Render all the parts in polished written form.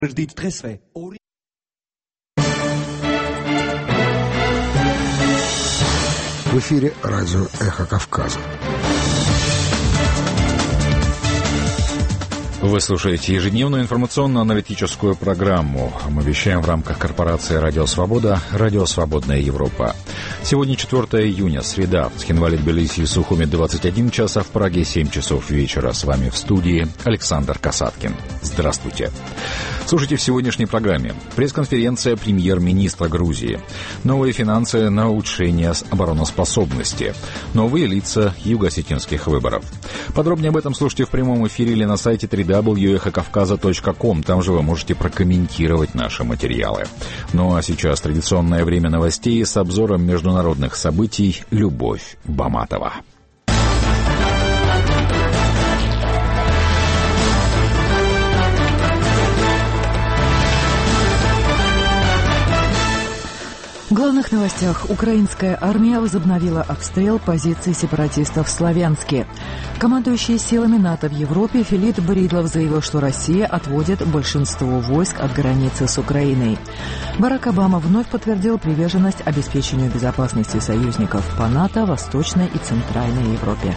В эфире радио «Эхо Кавказа». Вы слушаете ежедневную информационно-аналитическую программу. Мы вещаем в рамках корпорации «Радио Свобода», «Радио Свободная Европа». Сегодня 4 июня, среда. В Цхинвале, Тбилиси и Сухуми 21 час, а в Праге 7 часов вечера. С вами в студии Александр Касаткин. Здравствуйте. Слушайте в сегодняшней программе. Пресс-конференция премьер-министра Грузии. Новые финансы на улучшение обороноспособности. Новые лица юго-осетинских выборов. Подробнее об этом слушайте в прямом эфире или на сайте www.эхокавказа.ком. Там же вы можете прокомментировать наши материалы. Ну а сейчас традиционное время новостей с обзором международных событий Любовь Баматова. В главных новостях. Украинская армия возобновила обстрел позиций сепаратистов в Славянске. Командующий силами НАТО в Европе Филипп Бридлов заявил, что Россия отводит большинство войск от границы с Украиной. Барак Обама вновь подтвердил приверженность обеспечению безопасности союзников по НАТО в Восточной и Центральной Европе.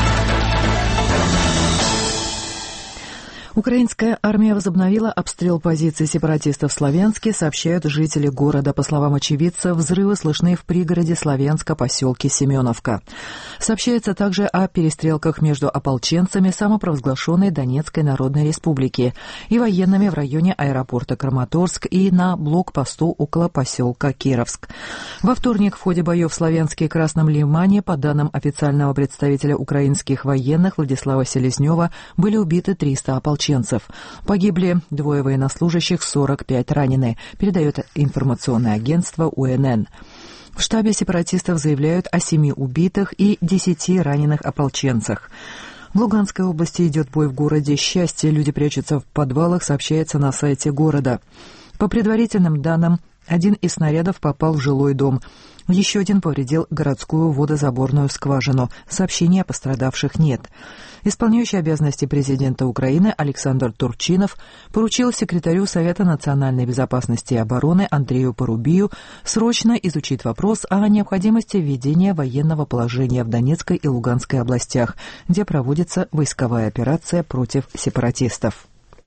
Украинская армия возобновила обстрел позиций сепаратистов в Славянске, сообщают жители города. По словам очевидцев, взрывы слышны в пригороде Славянска, поселке Семеновка. Сообщается также о перестрелках между ополченцами самопровозглашенной Донецкой Народной Республики и военными в районе аэропорта Краматорск и на блокпосту около поселка Кировск. Во вторник в ходе боев в Славянске и Красном Лимане, по данным официального представителя украинских военных Владислава Селезнева, были убиты 300 ополченцев. Погибли 2 военнослужащих, 45 ранены, передает информационное агентство УНН. В штабе сепаратистов заявляют о 7 убитых и 10 раненых ополченцах. В Луганской области идет бой в городе Счастье. Люди прячутся в подвалах, сообщается на сайте города. По предварительным данным, один из снарядов попал в жилой дом. Еще один повредил городскую водозаборную скважину. Сообщений о пострадавших нет. Исполняющий обязанности президента Украины Александр Турчинов поручил секретарю Совета национальной безопасности и обороны Андрею Порубию срочно изучить вопрос о необходимости введения военного положения в Донецкой и Луганской областях, где проводится войсковая операция против сепаратистов.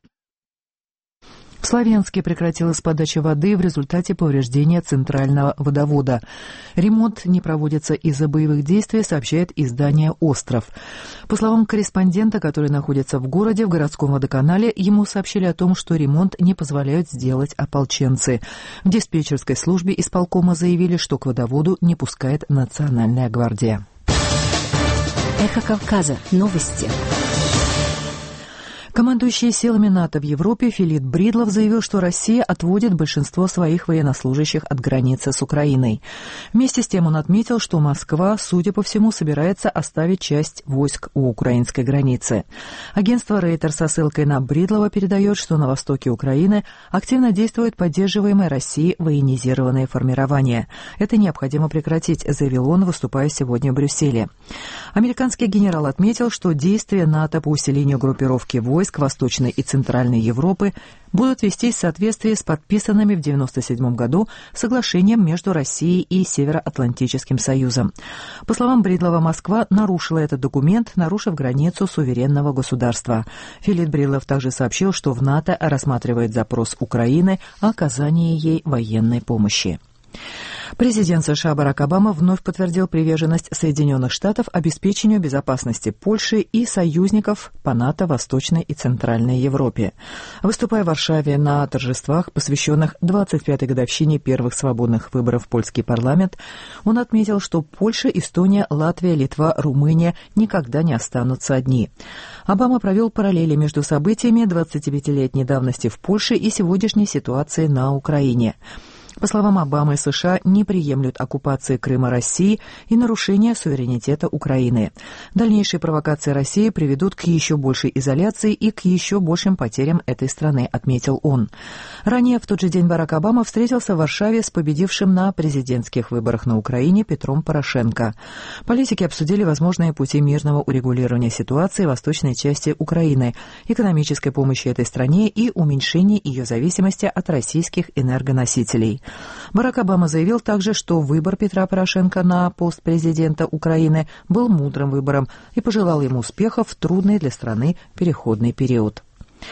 В Славянске прекратилась подача воды в результате повреждения центрального водовода. Ремонт не проводится из-за боевых действий, сообщает издание «Остров». По словам корреспондента, который находится в городе, в городском водоканале, ему сообщили о том, что ремонт не позволяют сделать ополченцы. В диспетчерской службе исполкома заявили, что к водоводу не пускает Национальная гвардия. Эхо Кавказа. Новости. Командующий силами НАТО в Европе Филипп Бридлов заявил, что Россия отводит большинство своих военнослужащих от границы с Украиной. Вместе с тем он отметил, что Москва, судя по всему, собирается оставить часть войск у украинской границы. Агентство Рейтер со ссылкой на Бридлова передает, что на востоке Украины активно действуют поддерживаемые Россией военизированные формирования. Это необходимо прекратить, заявил он, выступая сегодня в Брюсселе. Американский генерал отметил, что действия НАТО по усилению группировки войск Восточной и Центральной Европы будут вестись в соответствии с подписанными в 1997 году соглашением между Россией и Североатлантическим Союзом. По словам Бридлова, Москва нарушила этот документ, нарушив границу суверенного государства. Филипп Бридлов также сообщил, что в НАТО рассматривает запрос Украины о оказании ей военной помощи. Президент США Барак Обама вновь подтвердил приверженность Соединенных Штатов обеспечению безопасности Польши и союзников по НАТО в Восточной и Центральной Европе. Выступая в Варшаве на торжествах, посвященных 25-й годовщине первых свободных выборов в польский парламент, он отметил, что Польша, Эстония, Латвия, Литва, Румыния никогда не останутся одни. Обама провел параллели между событиями 25-летней давности в Польше и сегодняшней ситуацией на Украине. По словам Обамы, США не приемлют оккупации Крыма России и нарушения суверенитета Украины. Дальнейшие провокации России приведут к еще большей изоляции и к еще большим потерям этой страны, отметил он. Ранее в тот же день Барак Обама встретился в Варшаве с победившим на президентских выборах на Украине Петром Порошенко. Политики обсудили возможные пути мирного урегулирования ситуации в восточной части Украины, экономической помощи этой стране и уменьшения ее зависимости от российских энергоносителей. Барак Обама заявил также, что выбор Петра Порошенко на пост президента Украины был мудрым выбором и пожелал ему успехов в трудный для страны переходный период.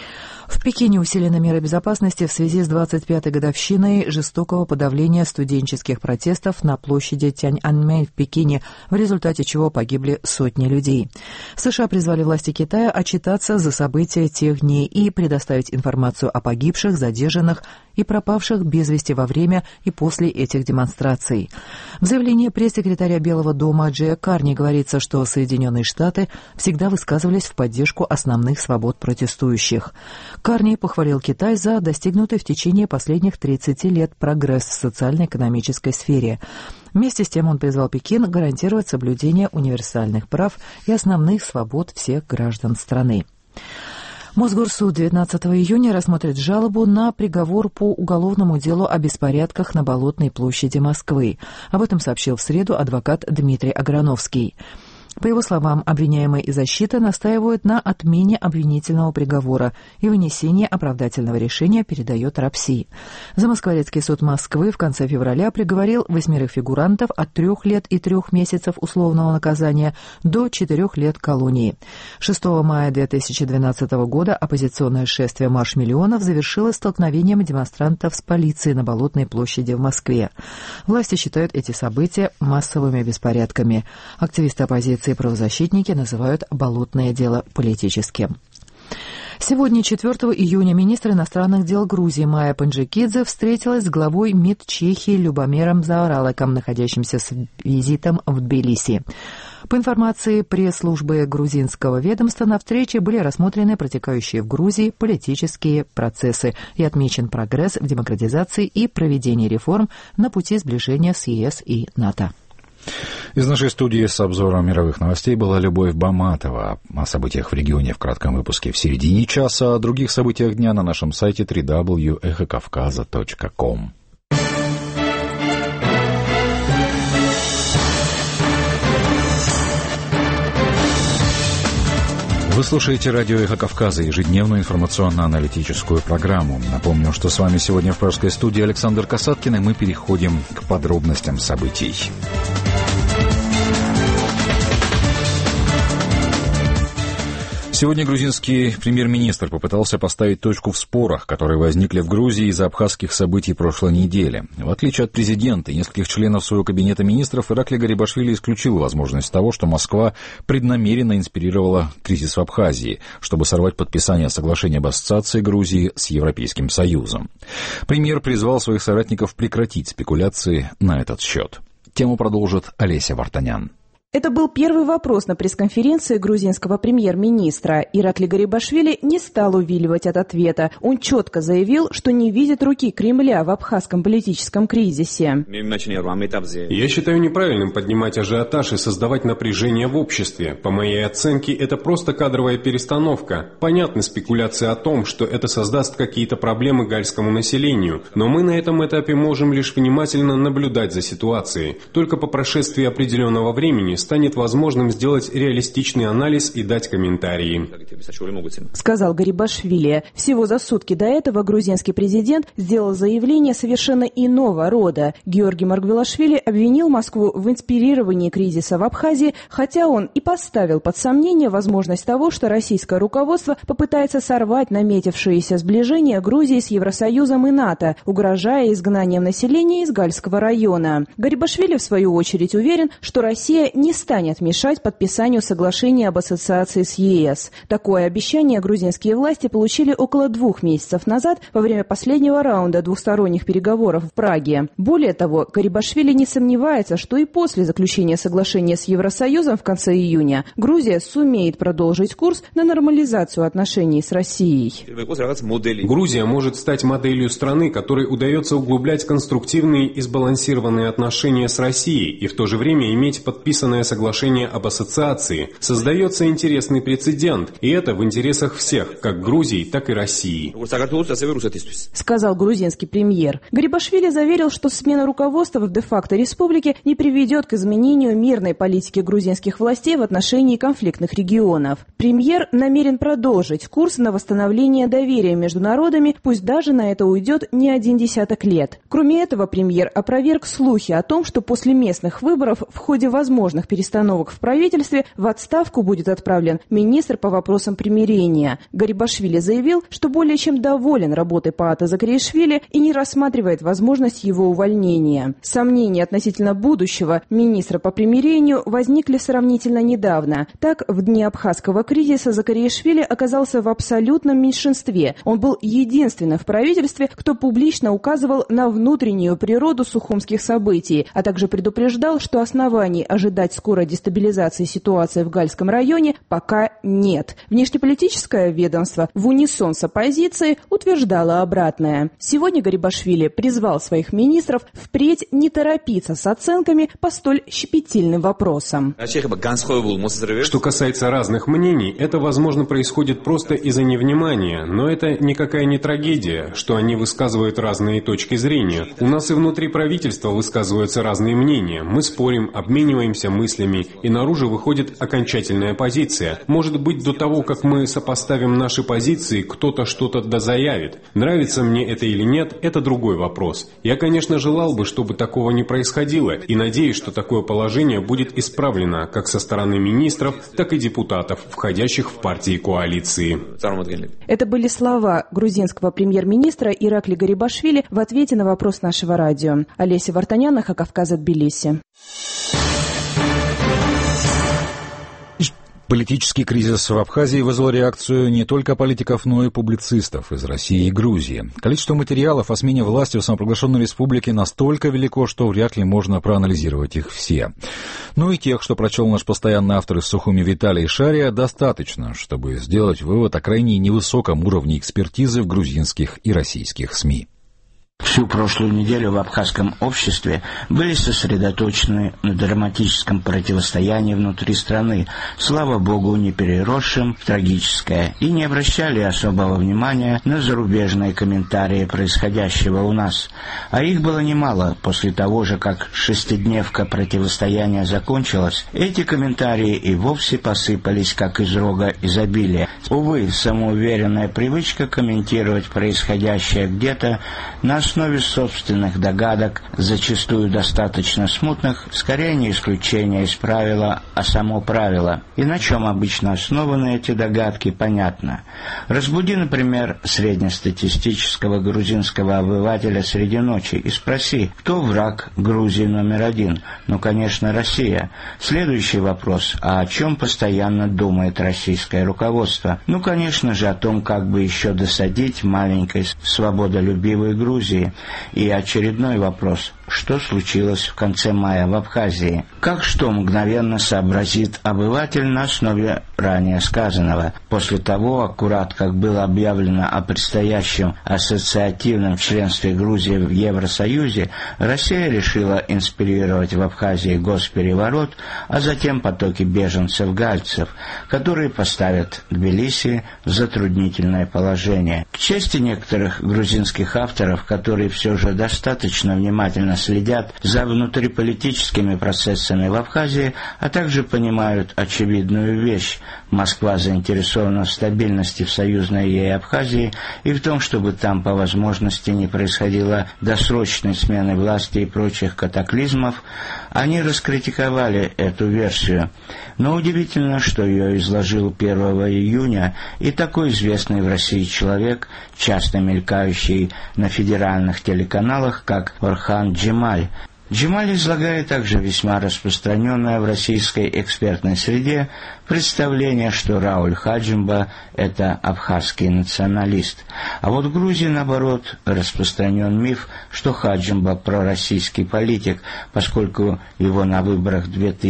В Пекине усилены меры безопасности в связи с 25-й годовщиной жестокого подавления студенческих протестов на площади Тяньаньмэнь в Пекине, в результате чего погибли сотни людей. США призвали власти Китая отчитаться за события тех дней и предоставить информацию о погибших, задержанных и пропавших без вести во время и после этих демонстраций. В заявлении пресс-секретаря Белого дома Джея Карни говорится, что Соединенные Штаты всегда высказывались в поддержку основных свобод протестующих. Карни похвалил Китай за достигнутый в течение последних 30 лет прогресс в социально-экономической сфере. Вместе с тем он призвал Пекин гарантировать соблюдение универсальных прав и основных свобод всех граждан страны. Мосгорсуд 19 июня рассмотрит жалобу на приговор по уголовному делу о беспорядках на Болотной площади Москвы. Об этом сообщил в среду адвокат Дмитрий Аграновский. По его словам, обвиняемые и защита настаивают на отмене обвинительного приговора и вынесении оправдательного решения передает РАПСИ. Замоскворецкий суд Москвы в конце февраля приговорил 8 фигурантов от 3 лет и 3 месяцев условного наказания до 4 лет колонии. 6 мая 2012 года оппозиционное шествие «Марш миллионов» завершилось столкновением демонстрантов с полицией на Болотной площади в Москве. Власти считают эти события массовыми беспорядками. Активисты оппозиции и правозащитники называют болотное дело политическим. Сегодня, 4 июня, министр иностранных дел Грузии Майя Панджикидзе встретилась с главой МИД Чехии Любомиром Заоралеком, находящимся с визитом в Тбилиси. По информации пресс-службы грузинского ведомства, на встрече были рассмотрены протекающие в Грузии политические процессы и отмечен прогресс в демократизации и проведении реформ на пути сближения с ЕС и НАТО. Из нашей студии с обзором мировых новостей была Любовь Баматова. О событиях в регионе в кратком выпуске в середине часа, о других событиях дня на нашем сайте www.echokavkaza.com. Вы слушаете радио «Эхо Кавказа», ежедневную информационно-аналитическую программу. Напомню, что с вами сегодня в Пражской студии Александр Касаткин, и мы переходим к подробностям событий. Сегодня грузинский премьер-министр попытался поставить точку в спорах, которые возникли в Грузии из-за абхазских событий прошлой недели. В отличие от президента и нескольких членов своего кабинета министров, Иракли Гарибашвили исключил возможность того, что Москва преднамеренно инспирировала кризис в Абхазии, чтобы сорвать подписание соглашения об ассоциации Грузии с Европейским Союзом. Премьер призвал своих соратников прекратить спекуляции на этот счет. Тему продолжит Олеся Вартанян. Это был первый вопрос на пресс-конференции грузинского премьер-министра. Иракли Гарибашвили не стал увиливать от ответа. Он четко заявил, что не видит руки Кремля в абхазском политическом кризисе. Я считаю неправильным поднимать ажиотаж и создавать напряжение в обществе. По моей оценке, это просто кадровая перестановка. Понятны спекуляции о том, что это создаст какие-то проблемы гальскому населению, но мы на этом этапе можем лишь внимательно наблюдать за ситуацией. Только по прошествии определенного времени станет возможным сделать реалистичный анализ и дать комментарии. Сказал Гарибашвили. Всего за сутки до этого грузинский президент сделал заявление совершенно иного рода. Георгий Маргвелашвили обвинил Москву в инспирировании кризиса в Абхазии, хотя он и поставил под сомнение возможность того, что российское руководство попытается сорвать наметившееся сближение Грузии с Евросоюзом и НАТО, угрожая изгнанием населения из Гальского района. Гарибашвили, в свою очередь, уверен, что Россия не не станет мешать подписанию соглашения об ассоциации с ЕС. Такое обещание грузинские власти получили около 2 месяцев назад во время последнего раунда двухсторонних переговоров в Праге. Более того, Гарибашвили не сомневается, что и после заключения соглашения с Евросоюзом в конце июня Грузия сумеет продолжить курс на нормализацию отношений с Россией. Грузия может стать моделью страны, которой удается углублять конструктивные и сбалансированные отношения с Россией и в то же время иметь подписанное соглашение об ассоциации. Создается интересный прецедент, и это в интересах всех, как Грузии, так и России. Сказал грузинский премьер. Гарибашвили заверил, что смена руководства в де-факто республике не приведет к изменению мирной политики грузинских властей в отношении конфликтных регионов. Премьер намерен продолжить курс на восстановление доверия между народами, пусть даже на это уйдет не 1 десяток лет. Кроме этого, премьер опроверг слухи о том, что после местных выборов в ходе возможных перестановок в правительстве в отставку будет отправлен министр по вопросам примирения. Гарибашвили заявил, что более чем доволен работой Паата Закариашвили и не рассматривает возможность его увольнения. Сомнения относительно будущего министра по примирению возникли сравнительно недавно. Так, в дни абхазского кризиса Закариашвили оказался в абсолютном меньшинстве. Он был единственным в правительстве, кто публично указывал на внутреннюю природу сухумских событий, а также предупреждал, что оснований ожидать скорой дестабилизации ситуации в Гальском районе пока нет. Внешнеполитическое ведомство в унисон с оппозицией утверждало обратное. Сегодня Гарибашвили призвал своих министров впредь не торопиться с оценками по столь щепетильным вопросам. Что касается разных мнений, это, возможно, происходит просто из-за невнимания, но это никакая не трагедия, что они высказывают разные точки зрения. У нас и внутри правительства высказываются разные мнения. Мы спорим, обмениваемся мыслями, и наружу выходит окончательная позиция. Может быть, до того, как мы сопоставим наши позиции, кто-то что-то дозаявит. Нравится мне это или нет, это другой вопрос. Я, конечно, желал бы, чтобы такого не происходило, и надеюсь, что такое положение будет исправлено как со стороны министров, так и депутатов, входящих в партии коалиции. Это были слова грузинского премьер-министра Иракли Гарибашвили в ответе на вопрос нашего радио. Олеся Вартанян, «Эхо Кавказа», Тбилиси. Политический кризис в Абхазии вызвал реакцию не только политиков, но и публицистов из России и Грузии. Количество материалов о смене власти в самопровозглашенной республике настолько велико, что вряд ли можно проанализировать их все. Но и тех, что прочел наш постоянный автор из Сухуми Виталий Шария, достаточно, чтобы сделать вывод о крайне невысоком уровне экспертизы в грузинских и российских СМИ. Всю прошлую неделю в абхазском обществе были сосредоточены на драматическом противостоянии внутри страны, слава богу, не переросшем в трагическое, и не обращали особого внимания на зарубежные комментарии происходящего у нас. А их было немало. После того же, как шестидневка противостояния закончилась, эти комментарии и вовсе посыпались, как из рога изобилия. Увы, самоуверенная привычка комментировать происходящее где-то на основе собственных догадок, зачастую достаточно смутных, скорее не исключение из правила, а само правило. И на чем обычно основаны эти догадки, понятно. Разбуди, например, среднестатистического грузинского обывателя среди ночи и спроси, кто враг Грузии номер 1? Ну, конечно, Россия. Следующий вопрос, а о чем постоянно думает российское руководство? Ну, конечно же, о том, как бы еще досадить маленькой свободолюбивой Грузии. И очередной вопрос. Что случилось в конце мая в Абхазии? Как что мгновенно сообразит обыватель на основе ранее сказанного? После того, аккурат как было объявлено о предстоящем ассоциативном членстве Грузии в Евросоюзе, Россия решила инспирировать в Абхазии госпереворот, а затем потоки беженцев-гальцев, которые поставят Тбилиси в затруднительное положение. К чести некоторых грузинских авторов, которые все же достаточно внимательно следят за внутриполитическими процессами в Абхазии, а также понимают очевидную вещь. Москва заинтересована в стабильности в союзной ей Абхазии и в том, чтобы там по возможности не происходило досрочной смены власти и прочих катаклизмов. Они раскритиковали эту версию. Но удивительно, что ее изложил 1 июня и такой известный в России человек, часто мелькающий на федеральных телеканалах, как Орхан Джемаль. Джемаль излагает также весьма распространенное в российской экспертной среде представление, что Рауль Хаджимба – это абхазский националист. А вот в Грузии, наоборот, распространен миф, что Хаджимба – пророссийский политик, поскольку его на выборах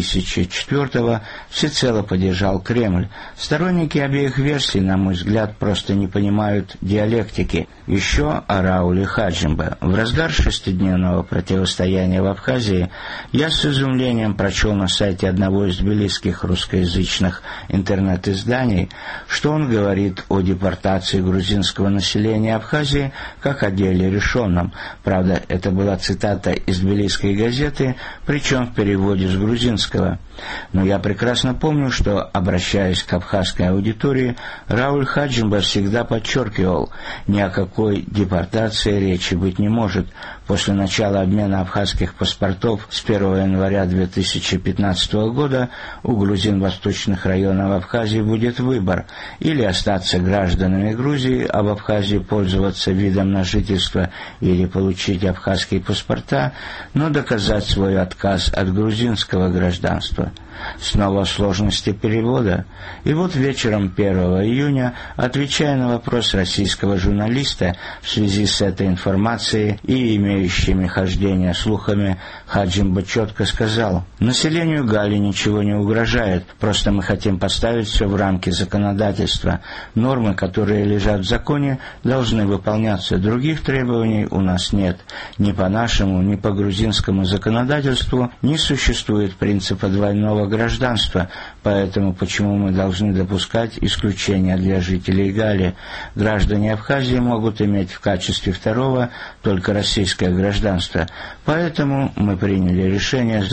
2004-го всецело поддержал Кремль. Сторонники обеих версий, на мой взгляд, просто не понимают диалектики. Еще о Рауле Хаджимба. В разгар шестидневного противостояния в Абхазии я с изумлением прочел на сайте одного из тбилисских русскоязычных интернет-изданий, что он говорит о депортации грузинского населения Абхазии как о деле решенном. Правда, это была цитата из тбилисской газеты, причем в переводе с грузинского. Но я прекрасно помню, что, обращаясь к абхазской аудитории, Рауль Хаджимба всегда подчеркивал, ни о какой депортации речи быть не может. После начала обмена абхазских паспортов с 1 января 2015 года у грузин восточных районов Абхазии будет выбор: или остаться гражданами Грузии, а в Абхазии пользоваться видом на жительство, или получить абхазские паспорта, но доказать свой отказ от грузинского гражданства. Снова сложности перевода. И вот вечером 1 июня, отвечая на вопрос российского журналиста в связи с этой информацией и имеющими хождение слухами, Хаджимба четко сказал: «Населению Гали ничего не угрожает, просто мы хотим поставить все в рамки законодательства. Нормы, которые лежат в законе, должны выполняться. Других требований у нас нет. Ни по нашему, ни по грузинскому законодательству не существует принципа двойного гражданства, поэтому почему мы должны допускать исключения для жителей Гали? Граждане Абхазии могут иметь в качестве второго только российское гражданство. Поэтому мы приняли решение с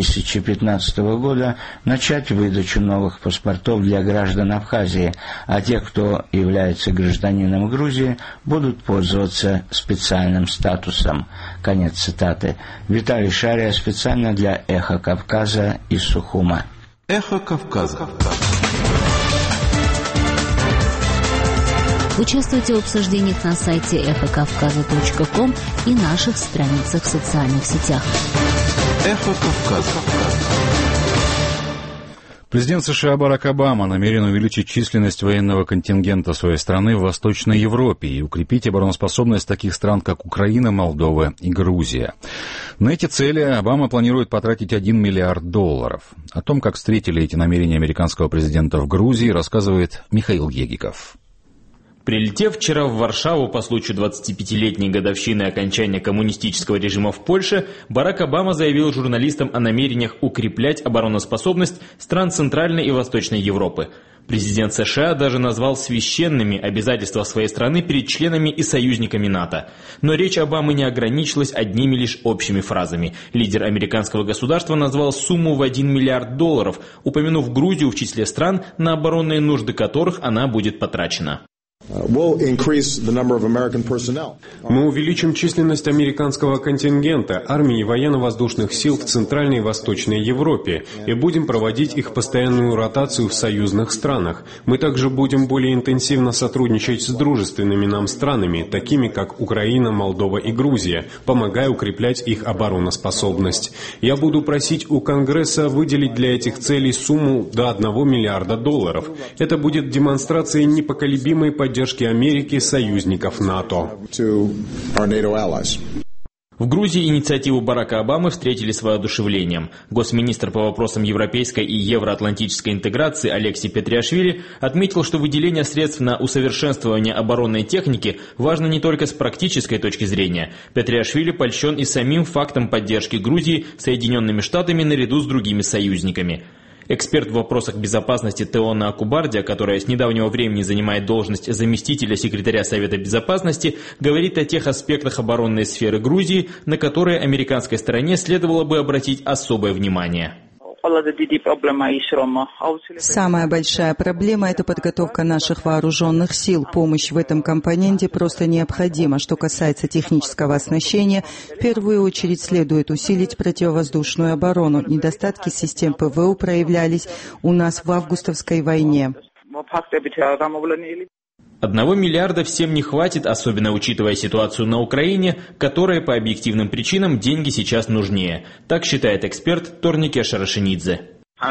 2015 года начать выдачу новых паспортов для граждан Абхазии, а те, кто является гражданином Грузии, будут пользоваться специальным статусом». Конец цитаты. Виталий Шария специально для «Эхо Кавказа» из Сухума. Эхо Кавказа. Участвуйте в обсуждениях на сайте эхокавказа.ком и наших страницах в социальных сетях. Эхо Кавказа. Президент США Барак Обама намерен увеличить численность военного контингента своей страны в Восточной Европе и укрепить обороноспособность таких стран, как Украина, Молдова и Грузия. На эти цели Обама планирует потратить $1 миллиард. О том, как встретили эти намерения американского президента в Грузии, рассказывает Михаил Егиков. Прилетев вчера в Варшаву по случаю 25-летней годовщины окончания коммунистического режима в Польше, Барак Обама заявил журналистам о намерениях укреплять обороноспособность стран Центральной и Восточной Европы. Президент США даже назвал священными обязательства своей страны перед членами и союзниками НАТО. Но речь Обамы не ограничилась одними лишь общими фразами. Лидер американского государства назвал сумму в $1 миллиард, упомянув Грузию в числе стран, на оборонные нужды которых она будет потрачена. Мы увеличим численность американского контингента, армии и военно-воздушных сил в Центральной и Восточной Европе и будем проводить их постоянную ротацию в союзных странах. Мы также будем более интенсивно сотрудничать с дружественными нам странами, такими как Украина, Молдова и Грузия, помогая укреплять их обороноспособность. Я буду просить у Конгресса выделить для этих целей сумму до $1 миллиарда. Это будет демонстрацией непоколебимой поддержки Америки союзников НАТО. В Грузии инициативу Барака Обамы встретили с воодушевлением. Госминистр по вопросам европейской и евроатлантической интеграции Алексей Петриашвили отметил, что выделение средств на усовершенствование оборонной техники важно не только с практической точки зрения. Петриашвили польщен и самим фактом поддержки Грузии Соединенными Штатами наряду с другими союзниками. Эксперт в вопросах безопасности Теона Акубардия, которая с недавнего времени занимает должность заместителя секретаря Совета Безопасности, говорит о тех аспектах оборонной сферы Грузии, на которые американской стороне следовало бы обратить особое внимание. Самая большая проблема – это подготовка наших вооруженных сил. Помощь в этом компоненте просто необходима. Что касается технического оснащения, в первую очередь следует усилить противовоздушную оборону. Недостатки систем ПВО проявлялись у нас в августовской войне. 1 миллиарда всем не хватит, особенно учитывая ситуацию на Украине, которой по объективным причинам деньги сейчас нужнее. Так считает эксперт Торнике Шарашенидзе.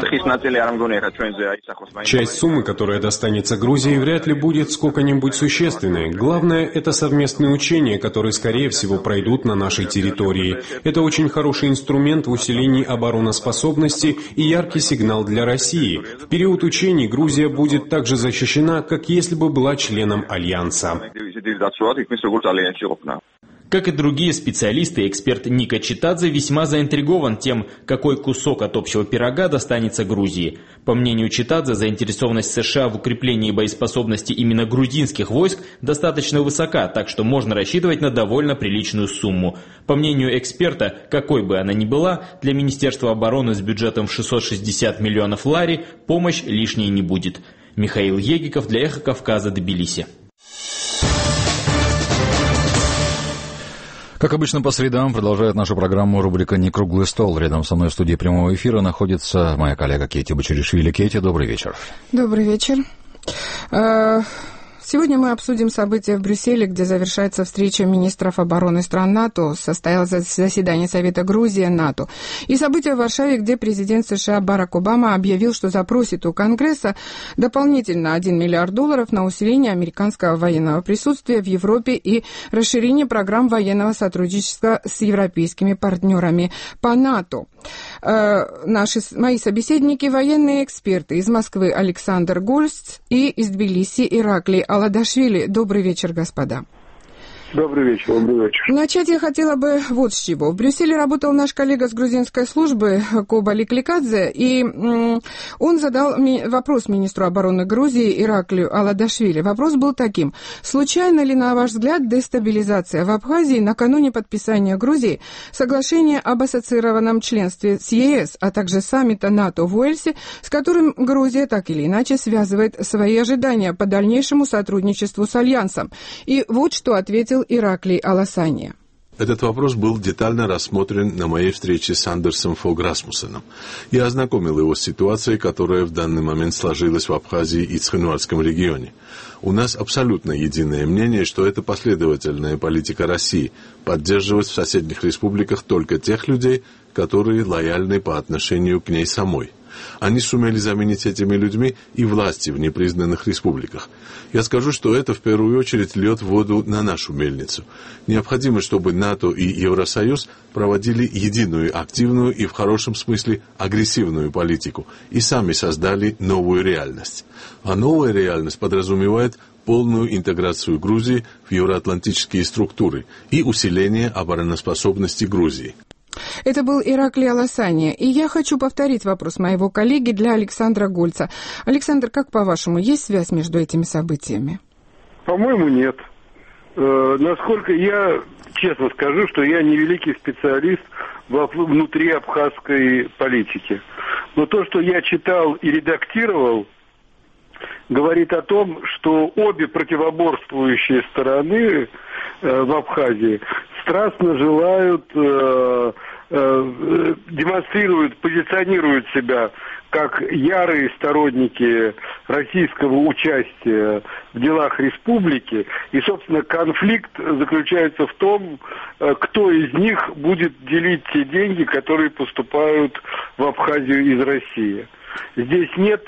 Часть суммы, которая достанется Грузии, вряд ли будет сколько-нибудь существенной. Главное – это совместные учения, которые, скорее всего, пройдут на нашей территории. Это очень хороший инструмент в усилении обороноспособности и яркий сигнал для России. В период учений Грузия будет так же защищена, как если бы была членом Альянса. Как и другие специалисты, эксперт Ника Читадзе весьма заинтригован тем, какой кусок от общего пирога достанется Грузии. По мнению Читадзе, заинтересованность США в укреплении боеспособности именно грузинских войск достаточно высока, так что можно рассчитывать на довольно приличную сумму. По мнению эксперта, какой бы она ни была, для Министерства обороны с бюджетом в 660 миллионов лари помощь лишней не будет. Михаил Егиков для «Эхо Кавказа», Тбилиси. Как обычно, по средам продолжает нашу программу рубрика «Не круглый стол». Рядом со мной в студии прямого эфира находится моя коллега Кейти Бачаришвили. Кейти, добрый вечер. Добрый вечер. Сегодня мы обсудим события в Брюсселе, где завершается встреча министров обороны стран НАТО, состоялось заседание Совета Грузии НАТО, и события в Варшаве, где президент США Барак Обама объявил, что запросит у Конгресса дополнительно $1 миллиард на усиление американского военного присутствия в Европе и расширение программ военного сотрудничества с европейскими партнерами по НАТО. Мои собеседники – военные эксперты из Москвы Александр Гольц и из Тбилиси Ираклий Аладашвили. Добрый вечер, господа. Добрый вечер, добрый вечер. Начать я хотела бы вот с чего. В Брюсселе работал наш коллега с грузинской службы Коба Ликликадзе, и он задал вопрос министру обороны Грузии Ираклию Аладашвили. Вопрос был таким. Случайно ли, на ваш взгляд, дестабилизация в Абхазии накануне подписания Грузии соглашения об ассоциированном членстве с ЕС, а также саммита НАТО в Уэльсе, с которым Грузия так или иначе связывает свои ожидания по дальнейшему сотрудничеству с Альянсом? И вот что ответил Ираклий Аласания. Этот вопрос был детально рассмотрен на моей встрече с Андерсом Фог Расмуссеном. Я ознакомил его с ситуацией, которая в данный момент сложилась в Абхазии и Цхинвальском регионе. У нас абсолютно единое мнение, что это последовательная политика России – поддерживать в соседних республиках только тех людей, которые лояльны по отношению к ней самой. Они сумели заменить этими людьми и власти в непризнанных республиках. Я скажу, что это в первую очередь льет воду на нашу мельницу. Необходимо, чтобы НАТО и Евросоюз проводили единую, активную и в хорошем смысле агрессивную политику и сами создали новую реальность. А новая реальность подразумевает полную интеграцию Грузии в евроатлантические структуры и усиление обороноспособности Грузии. Это был Ираклий Аласания. И я хочу повторить вопрос моего коллеги для Александра Гольца. Александр, как по-вашему, есть связь между этими событиями? По-моему, нет. Насколько я честно скажу, что я не великий специалист внутри абхазской политики. Но то, что я читал и редактировал, говорит о том, что обе противоборствующие стороны в Абхазии страстно желают, демонстрируют, позиционируют себя как ярые сторонники российского участия в делах республики. И, собственно, конфликт заключается в том, кто из них будет делить те деньги, которые поступают в Абхазию из России. Здесь нет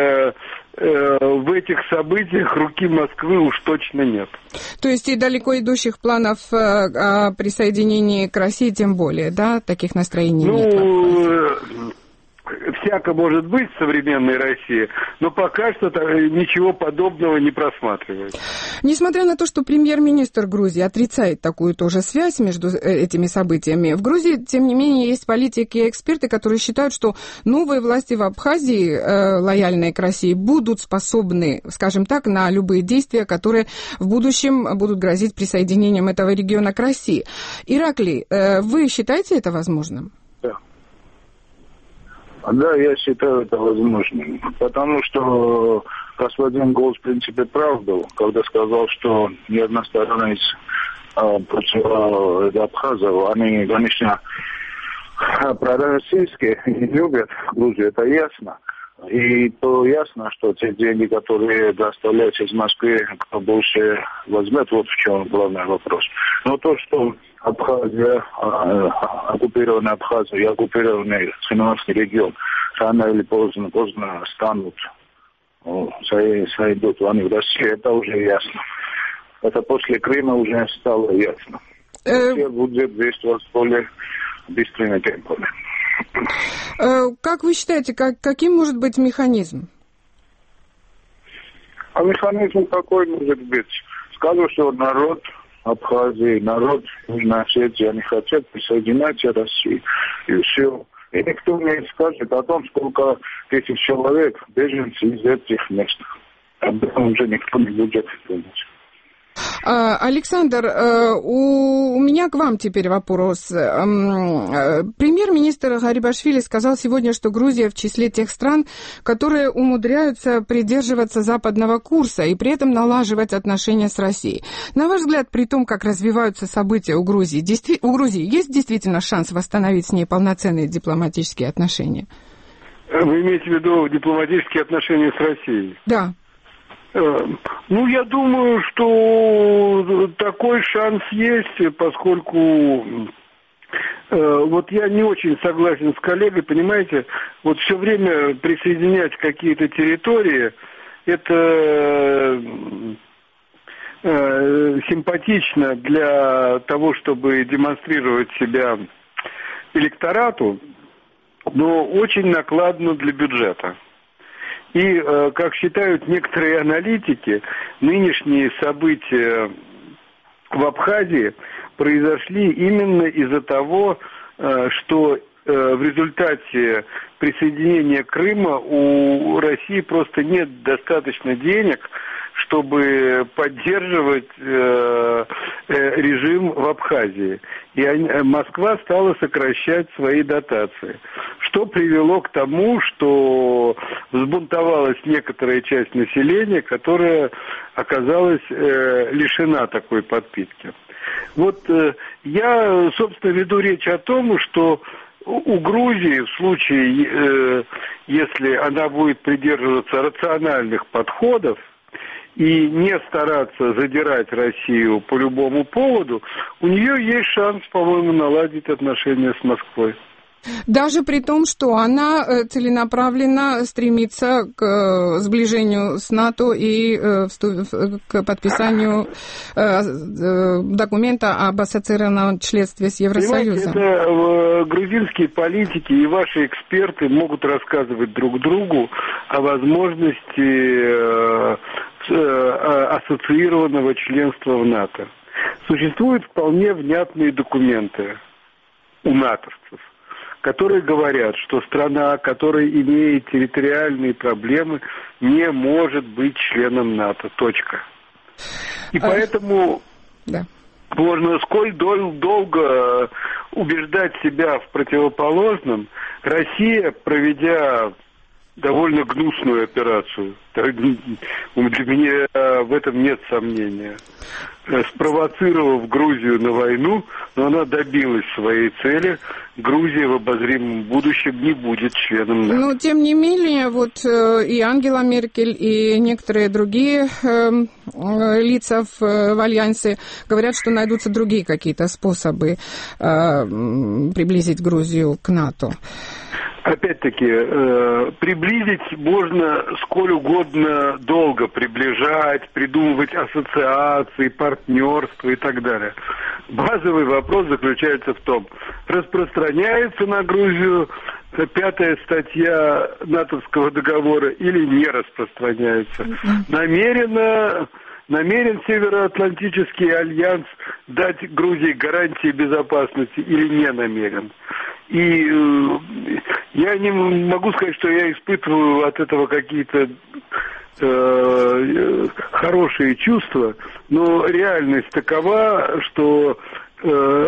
в этих событиях руки Москвы уж точно нет. То есть и далеко идущих планов о присоединении к России тем более, да? Таких настроений нет? Всяко может быть в современной России, но пока что ничего подобного не просматривается. Несмотря на то, что премьер-министр Грузии отрицает такую тоже связь между этими событиями, в Грузии, тем не менее, есть политики и эксперты, которые считают, что новые власти в Абхазии, лояльные к России, будут способны, скажем так, на любые действия, которые в будущем будут грозить присоединением этого региона к России. Ираклий, вы считаете это возможным? Да, я считаю это возможным, потому что господин Голос, в принципе, прав был, когда сказал, что ни одна сторона из абхазов, они, конечно, пророссийские, не любят Грузию, это ясно, И то ясно, что те деньги, которые доставляются из Москвы, кто больше возьмет, вот в чем главный вопрос. Но то, что Абхазия, оккупированная Абхазия и оккупированный Цхинвальский регион рано или поздно станут, сойдут они в Россию, это уже ясно. Это после Крыма уже стало ясно. Все будет действовать более быстрыми темпами. Как вы считаете, каким может быть механизм? А механизм какой может быть? Скажу, что народ Абхазии, народ Южной Осетии, они хотят присоединяться к России. И все. И никто не скажет о том, сколько тысяч человек беженцы из этих мест. Об этом уже никто не будет думать. Александр, у меня к вам теперь вопрос. Премьер-министр Гарибашвили сказал сегодня, что Грузия в числе тех стран, которые умудряются придерживаться западного курса и при этом налаживать отношения с Россией. На ваш взгляд, при том, как развиваются события у Грузии есть действительно шанс восстановить с ней полноценные дипломатические отношения? Вы имеете в виду дипломатические отношения с Россией? Да. Ну, я думаю, что такой шанс есть, поскольку вот я не очень согласен с коллегой, понимаете, вот все время присоединять какие-то территории, это симпатично для того, чтобы демонстрировать себя электорату, но очень накладно для бюджета. И, как считают некоторые аналитики, нынешние события в Абхазии произошли именно из-за того, что в результате присоединения Крыма у России просто нет достаточно денег, чтобы поддерживать режим в Абхазии. И Москва стала сокращать свои дотации. Что привело к тому, что взбунтовалась некоторая часть населения, которая оказалась лишена такой подпитки. Вот я, собственно, веду речь о том, что у Грузии в случае, если она будет придерживаться рациональных подходов, и не стараться задирать Россию по любому поводу, у нее есть шанс, по-моему, наладить отношения с Москвой. Даже при том, что она целенаправленно стремится к сближению с НАТО и к подписанию документа об ассоциированном членстве с Евросоюзом. Понимаете, это грузинские политики и ваши эксперты могут рассказывать друг другу о возможности ассоциированного членства в НАТО. Существуют вполне внятные документы у натовцев, которые говорят, что страна, которая имеет территориальные проблемы, не может быть членом НАТО. Точка. И поэтому можно сколь долго убеждать себя в противоположном, Россия, проведя довольно гнусную операцию, для меня в этом нет сомнения, спровоцировав Грузию на войну, но она добилась своей цели. Грузия в обозримом будущем не будет членом НАТО. Но, тем не менее, вот и Ангела Меркель, и некоторые другие лица в Альянсе говорят, что найдутся другие какие-то способы приблизить Грузию к НАТО. Опять-таки, приблизить можно сколь угодно долго, приближать, придумывать ассоциации, партнерства и так далее. Базовый вопрос заключается в том, распространяется на Грузию 5-я статья натовского договора или не распространяется. Намерен Североатлантический альянс дать Грузии гарантии безопасности или не намерен? И я не могу сказать, что я испытываю от этого какие-то хорошие чувства, но реальность такова, что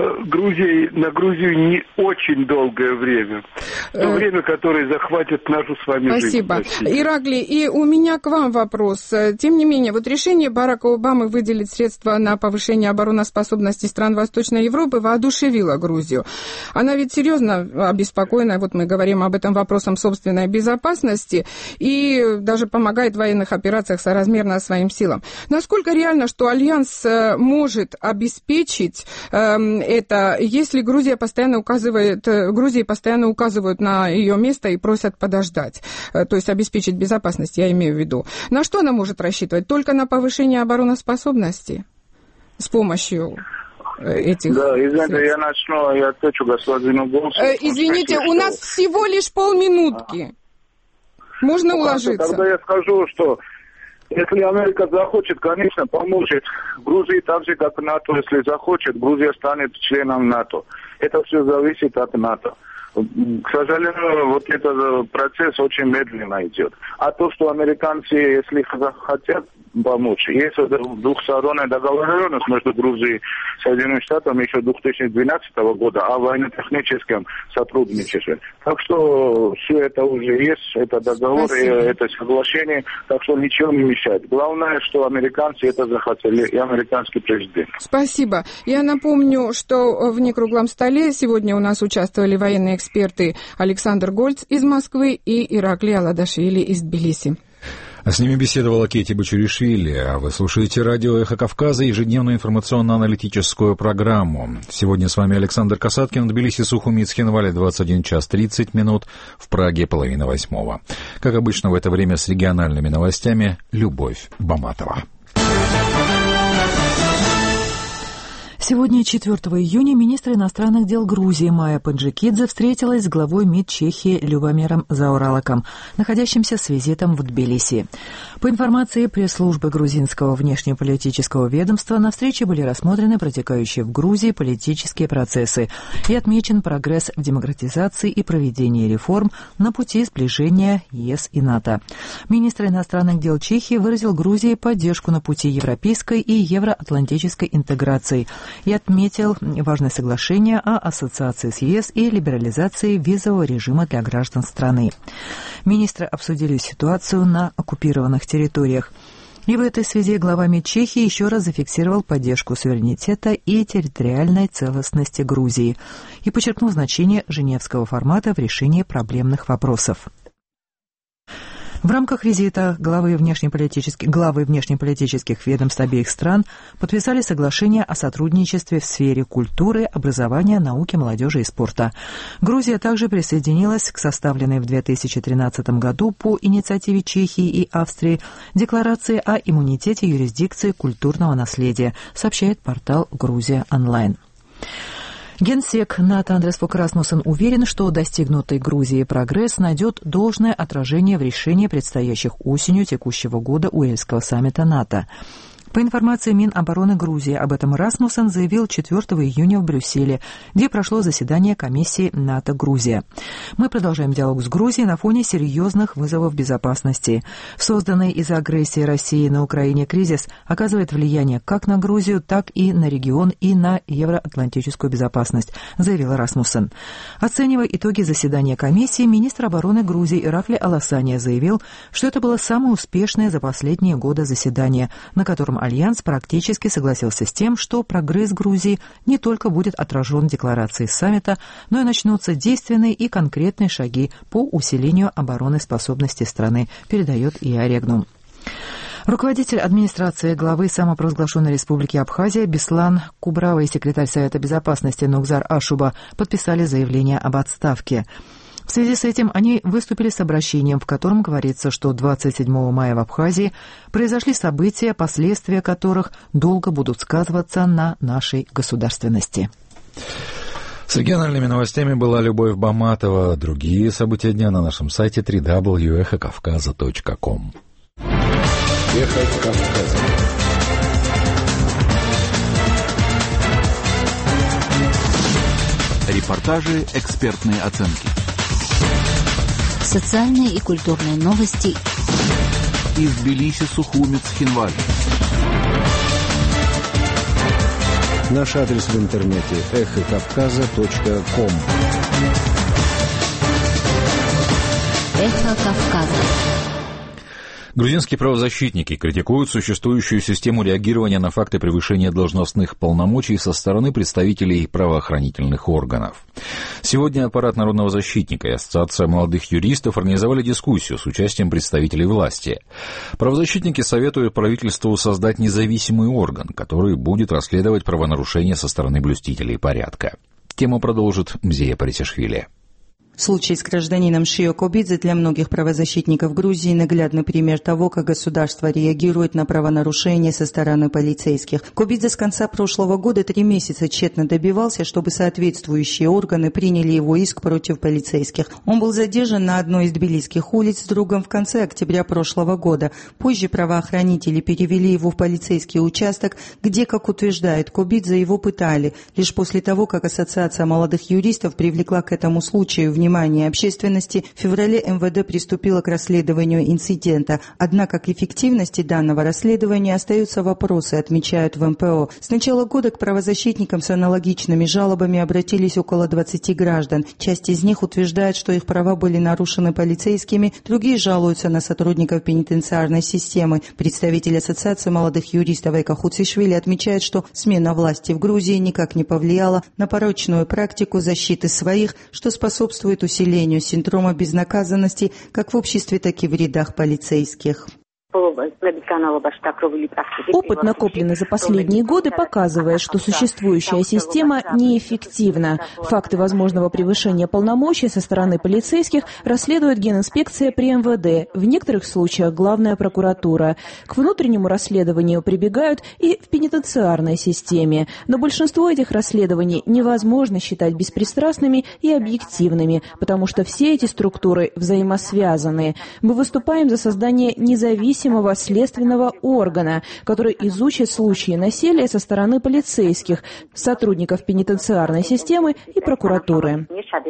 на Грузию не очень долгое время. То время, которое захватит нашу с вами жизнь. Спасибо. Ираклий, и у меня к вам вопрос. Тем не менее, вот решение Барака Обамы выделить средства на повышение обороноспособности стран Восточной Европы воодушевило Грузию. Она ведь серьезно обеспокоена, вот мы говорим об этом вопросом собственной безопасности, и даже помогает в военных операциях соразмерно своим силам. Насколько реально, что Альянс может обеспечить это, если Грузии постоянно указывают на ее место и просят подождать, то есть обеспечить безопасность, я имею в виду. На что она может рассчитывать? Только на повышение обороноспособности с помощью этих... Да, извините, я начну, я отвечу господину Голсу. Извините, у нас всего лишь полминутки. Можно уложиться? Тогда я скажу, что если Америка захочет, конечно, поможет Грузии так же, как НАТО. Если захочет, Грузия станет членом НАТО. Это все зависит от НАТО. К сожалению, вот этот процесс очень медленно идет. А то, что американцы, если хотят помочь, есть двухсторонняя договоренность между Грузией и Соединенными Штатами еще 2012 года о военно-техническом сотрудничестве. Так что все это уже есть, это договор, это соглашение, так что ничего не мешает. Главное, что американцы это захотели, и американский президент. Спасибо. Я напомню, что в некруглом столе сегодня у нас участвовали военные эксперты Александр Гольц из Москвы и Ираклий Аладашвили из Тбилиси. С ними беседовала Кети Бачуришвили. А вы слушаете радио «Эхо Кавказа», ежедневную информационно-аналитическую программу. Сегодня с вами Александр Касаткин, в Тбилиси, Сухуми, Цхинвале, 21 час 30 минут, в Праге 7:30. Как обычно в это время с региональными новостями Любовь Баматова. Сегодня, 4 июня, министр иностранных дел Грузии Майя Панджикидзе встретилась с главой МИД Чехии Любомиром Заоралаком, находящимся с визитом в Тбилиси. По информации пресс-службы грузинского внешнеполитического ведомства, на встрече были рассмотрены протекающие в Грузии политические процессы и отмечен прогресс в демократизации и проведении реформ на пути сближения ЕС и НАТО. Министр иностранных дел Чехии выразил Грузии поддержку на пути европейской и евроатлантической интеграции и отметил важное соглашение о ассоциации с ЕС и либерализации визового режима для граждан страны. Министры обсудили ситуацию на оккупированных территориях. И в этой связи глава МИД Чехии еще раз зафиксировал поддержку суверенитета и территориальной целостности Грузии и подчеркнул значение женевского формата в решении проблемных вопросов. В рамках визита главы внешнеполитических ведомств обеих стран подписали соглашение о сотрудничестве в сфере культуры, образования, науки, молодежи и спорта. Грузия также присоединилась к составленной в 2013 году по инициативе Чехии и Австрии декларации о иммунитете юрисдикции культурного наследия, сообщает портал «Грузия онлайн». Генсек НАТО Андреас Фог Расмуссен уверен, что достигнутый Грузией прогресс найдет должное отражение в решении предстоящих осенью текущего года Уэльского саммита НАТО. По информации Минобороны Грузии, об этом Расмуссен заявил 4 июня в Брюсселе, где прошло заседание комиссии НАТО-Грузия. Мы продолжаем диалог с Грузией на фоне серьезных вызовов безопасности. Созданный из-за агрессии России на Украине кризис оказывает влияние как на Грузию, так и на регион и на евроатлантическую безопасность, заявил Расмуссен. Оценивая итоги заседания комиссии, министр обороны Грузии Ираклий Аласания заявил, что это было самое успешное за последние годы заседание, на котором Альянс практически согласился с тем, что прогресс Грузии не только будет отражен в декларации саммита, но и начнутся действенные и конкретные шаги по усилению обороноспособности страны, передает ИА Регнум. Руководитель администрации главы самопровозглашенной республики Абхазия Беслан Кубрава и секретарь Совета безопасности Нугзар Ашуба подписали заявление об отставке. В связи с этим они выступили с обращением, в котором говорится, что 27 мая в Абхазии произошли события, последствия которых долго будут сказываться на нашей государственности. С региональными новостями была Любовь Баматова. Другие события дня на нашем сайте www.echokavkaza.com. Эхо Кавказа. Репортажи, экспертные оценки. Социальные и культурные новости. Из Тбилиси, Сухуми, Цхинвали. Наш адрес в интернете эхокавказа.ком. Эхо Кавказа. Грузинские правозащитники критикуют существующую систему реагирования на факты превышения должностных полномочий со стороны представителей правоохранительных органов. Сегодня аппарат народного защитника и Ассоциация молодых юристов организовали дискуссию с участием представителей власти. Правозащитники советуют правительству создать независимый орган, который будет расследовать правонарушения со стороны блюстителей порядка. Тему продолжит Мзия Парисишвили. Случай с гражданином Шио Кобидзе для многих правозащитников Грузии наглядный пример того, как государство реагирует на правонарушения со стороны полицейских. Кобидзе с конца прошлого года 3 месяца тщетно добивался, чтобы соответствующие органы приняли его иск против полицейских. Он был задержан на одной из тбилисских улиц с другом в конце октября прошлого года. Позже правоохранители перевели его в полицейский участок, где, как утверждает Кобидзе, его пытали. Лишь после того, как Ассоциация молодых юристов привлекла к этому случаю внимание общественности, в феврале МВД приступило к расследованию инцидента. Однако к эффективности данного расследования остаются вопросы, отмечают в МПО. С начала года к правозащитникам с аналогичными жалобами обратились около 20 граждан. Часть из них утверждает, что их права были нарушены полицейскими, другие жалуются на сотрудников пенитенциарной системы. Представитель Ассоциации молодых юристов Эйка Хуцишвили отмечает, что смена власти в Грузии никак не повлияла на порочную практику защиты своих, что способствует усилению синдрома безнаказанности как в обществе, так и в рядах полицейских. Опыт, накопленный за последние годы, показывает, что существующая система неэффективна. Факты возможного превышения полномочий со стороны полицейских расследует Генинспекция при МВД, в некоторых случаях Главная прокуратура. К внутреннему расследованию прибегают и в пенитенциарной системе. Но большинство этих расследований невозможно считать беспристрастными и объективными, потому что все эти структуры взаимосвязаны. Мы выступаем за создание независимого следственного органа, который изучит случаи насилия со стороны полицейских, сотрудников пенитенциарной системы и прокуратуры.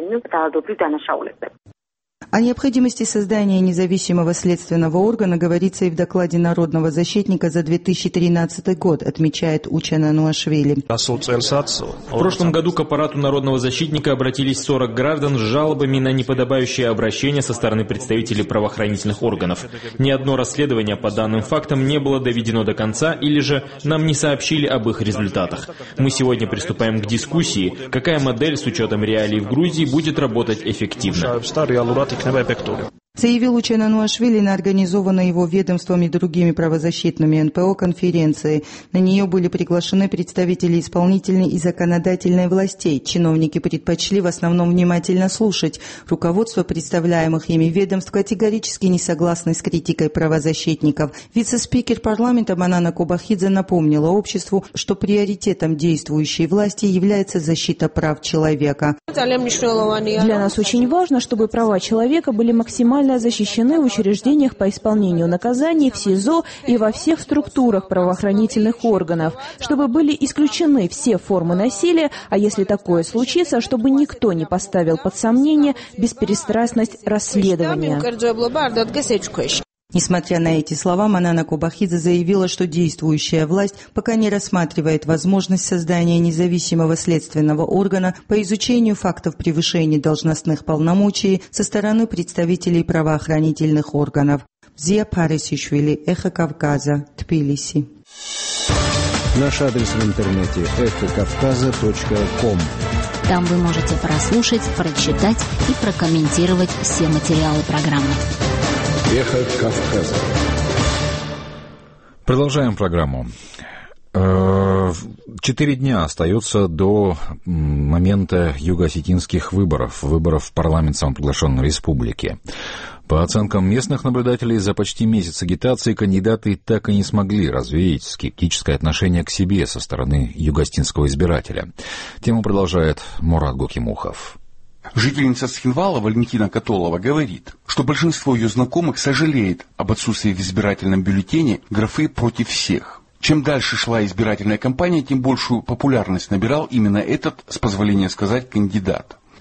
О необходимости создания независимого следственного органа говорится и в докладе Народного защитника за 2013 год, отмечает Учен Ануашвили. В прошлом году к аппарату Народного защитника обратились 40 граждан с жалобами на неподобающее обращение со стороны представителей правоохранительных органов. Ни одно расследование по данным фактам не было доведено до конца, или же нам не сообщили об их результатах. Мы сегодня приступаем к дискуссии, какая модель с учетом реалий в Грузии будет работать эффективно. Заявил Учен Ануашвили на организованной его ведомством и другими правозащитными НПО конференции. На нее были приглашены представители исполнительной и законодательной властей. Чиновники предпочли в основном внимательно слушать. Руководство представляемых ими ведомств категорически не согласны с критикой правозащитников. Вице-спикер парламента Манана Кобахидзе напомнила обществу, что приоритетом действующей власти является защита прав человека. Для нас очень важно, чтобы права человека были максимально защищены в учреждениях по исполнению наказаний, в СИЗО и во всех структурах правоохранительных органов, чтобы были исключены все формы насилия, а если такое случится, чтобы никто не поставил под сомнение беспристрастность расследования. Несмотря на эти слова, Манана Кобахидзе заявила, что действующая власть пока не рассматривает возможность создания независимого следственного органа по изучению фактов превышения должностных полномочий со стороны представителей правоохранительных органов. Мзия Парисишвили, Эхо Кавказа, Тбилиси. Наш адрес в интернете эхокавказа.ком. Там вы можете прослушать, прочитать и прокомментировать все материалы программы. Эхо Кавказа. Продолжаем программу. 4 дня остается до момента юго-осетинских выборов в парламент самоприглашенной республики. По оценкам местных наблюдателей, за почти месяц агитации кандидаты так и не смогли развеять скептическое отношение к себе со стороны юго-осетинского избирателя. Тему продолжает Мурат Гукимухов. Жительница Схинвала Валентина Католова говорит, что большинство ее знакомых сожалеет об отсутствии в избирательном бюллетене графы «против всех». Чем дальше шла избирательная кампания, тем большую популярность набирал именно этот, с позволения сказать, кандидат.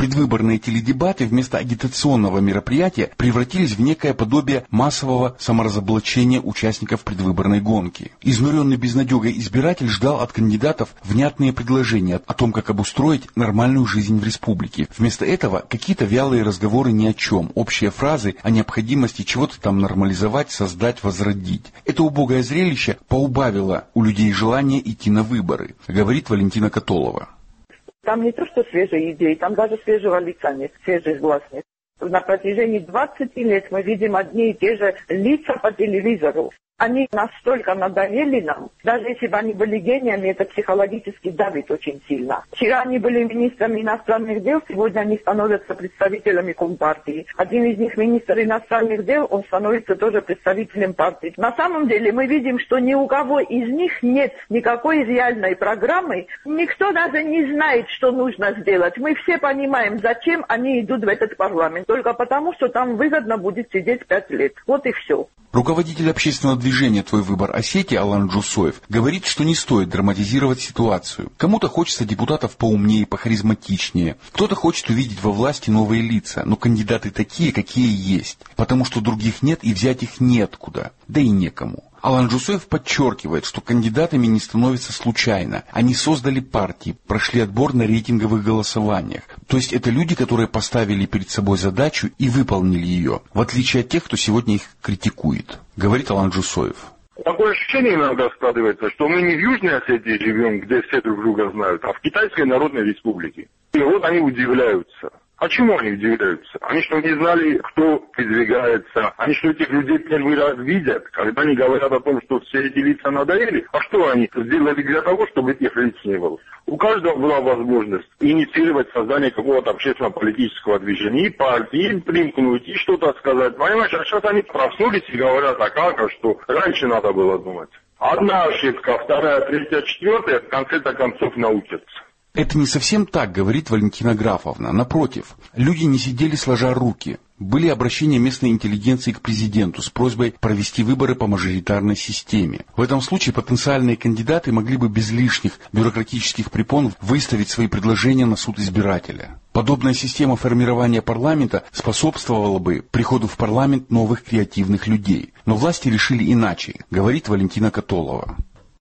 Предвыборные теледебаты вместо агитационного мероприятия превратились в некое подобие массового саморазоблачения участников предвыборной гонки. Изнуренный безнадегой избиратель ждал от кандидатов внятные предложения о том, как обустроить нормальную жизнь в республике. Вместо этого какие-то вялые разговоры ни о чем, общие фразы о необходимости чего-то там нормализовать, создать, возродить. Это убогое зрелище поубавило у людей желание идти на выборы, говорит Валентина Католова. Там не то, что свежие идеи, там даже свежего лица нет, свежих глаз нет. На протяжении 20 лет мы видим одни и те же лица по телевизору. Они настолько надоели нам, даже если бы они были гениями, это психологически давит очень сильно. Вчера они были министрами иностранных дел, сегодня они становятся представителями Компартии. Один из них министр иностранных дел, он становится тоже представителем партии. На самом деле мы видим, что ни у кого из них нет никакой реальной программы. Никто даже не знает, что нужно сделать. Мы все понимаем, зачем они идут в этот парламент. Только потому, что там выгодно будет сидеть 5 лет. Вот и все. Руководитель общественного движения «Твой выбор Осетии» Алан Джусоев говорит, что не стоит драматизировать ситуацию. Кому-то хочется депутатов поумнее, похаризматичнее. Кто-то хочет увидеть во власти новые лица, но кандидаты такие, какие есть. Потому что других нет и взять их неоткуда, да и некому. Алан Джусоев подчеркивает, что кандидатами не становятся случайно. Они создали партии, прошли отбор на рейтинговых голосованиях. То есть это люди, которые поставили перед собой задачу и выполнили ее, в отличие от тех, кто сегодня их критикует, говорит Алан Джусоев. Такое ощущение иногда складывается, что мы не в Южной Осетии живем, где все друг друга знают, а в Китайской Народной Республике. И вот они удивляются. А чему они удивляются? Они что, не знали, кто выдвигается? Они что, этих людей первый раз видят, когда они говорят о том, что все эти лица надоели? А что они сделали для того, чтобы этих лиц не было? У каждого была возможность инициировать создание какого-то общественно-политического движения, и партии, и примкнуть, и что-то сказать. Понимаешь, а сейчас они проснулись и говорят, а как, а что? Раньше надо было думать. Одна ошибка, вторая, третья, четвертая, в конце-то концов научатся. Это не совсем так, говорит Валентина Графовна. Напротив, люди не сидели сложа руки. Были обращения местной интеллигенции к президенту с просьбой провести выборы по мажоритарной системе. В этом случае потенциальные кандидаты могли бы без лишних бюрократических препон выставить свои предложения на суд избирателя. Подобная система формирования парламента способствовала бы приходу в парламент новых креативных людей. Но власти решили иначе, говорит Валентина Католова.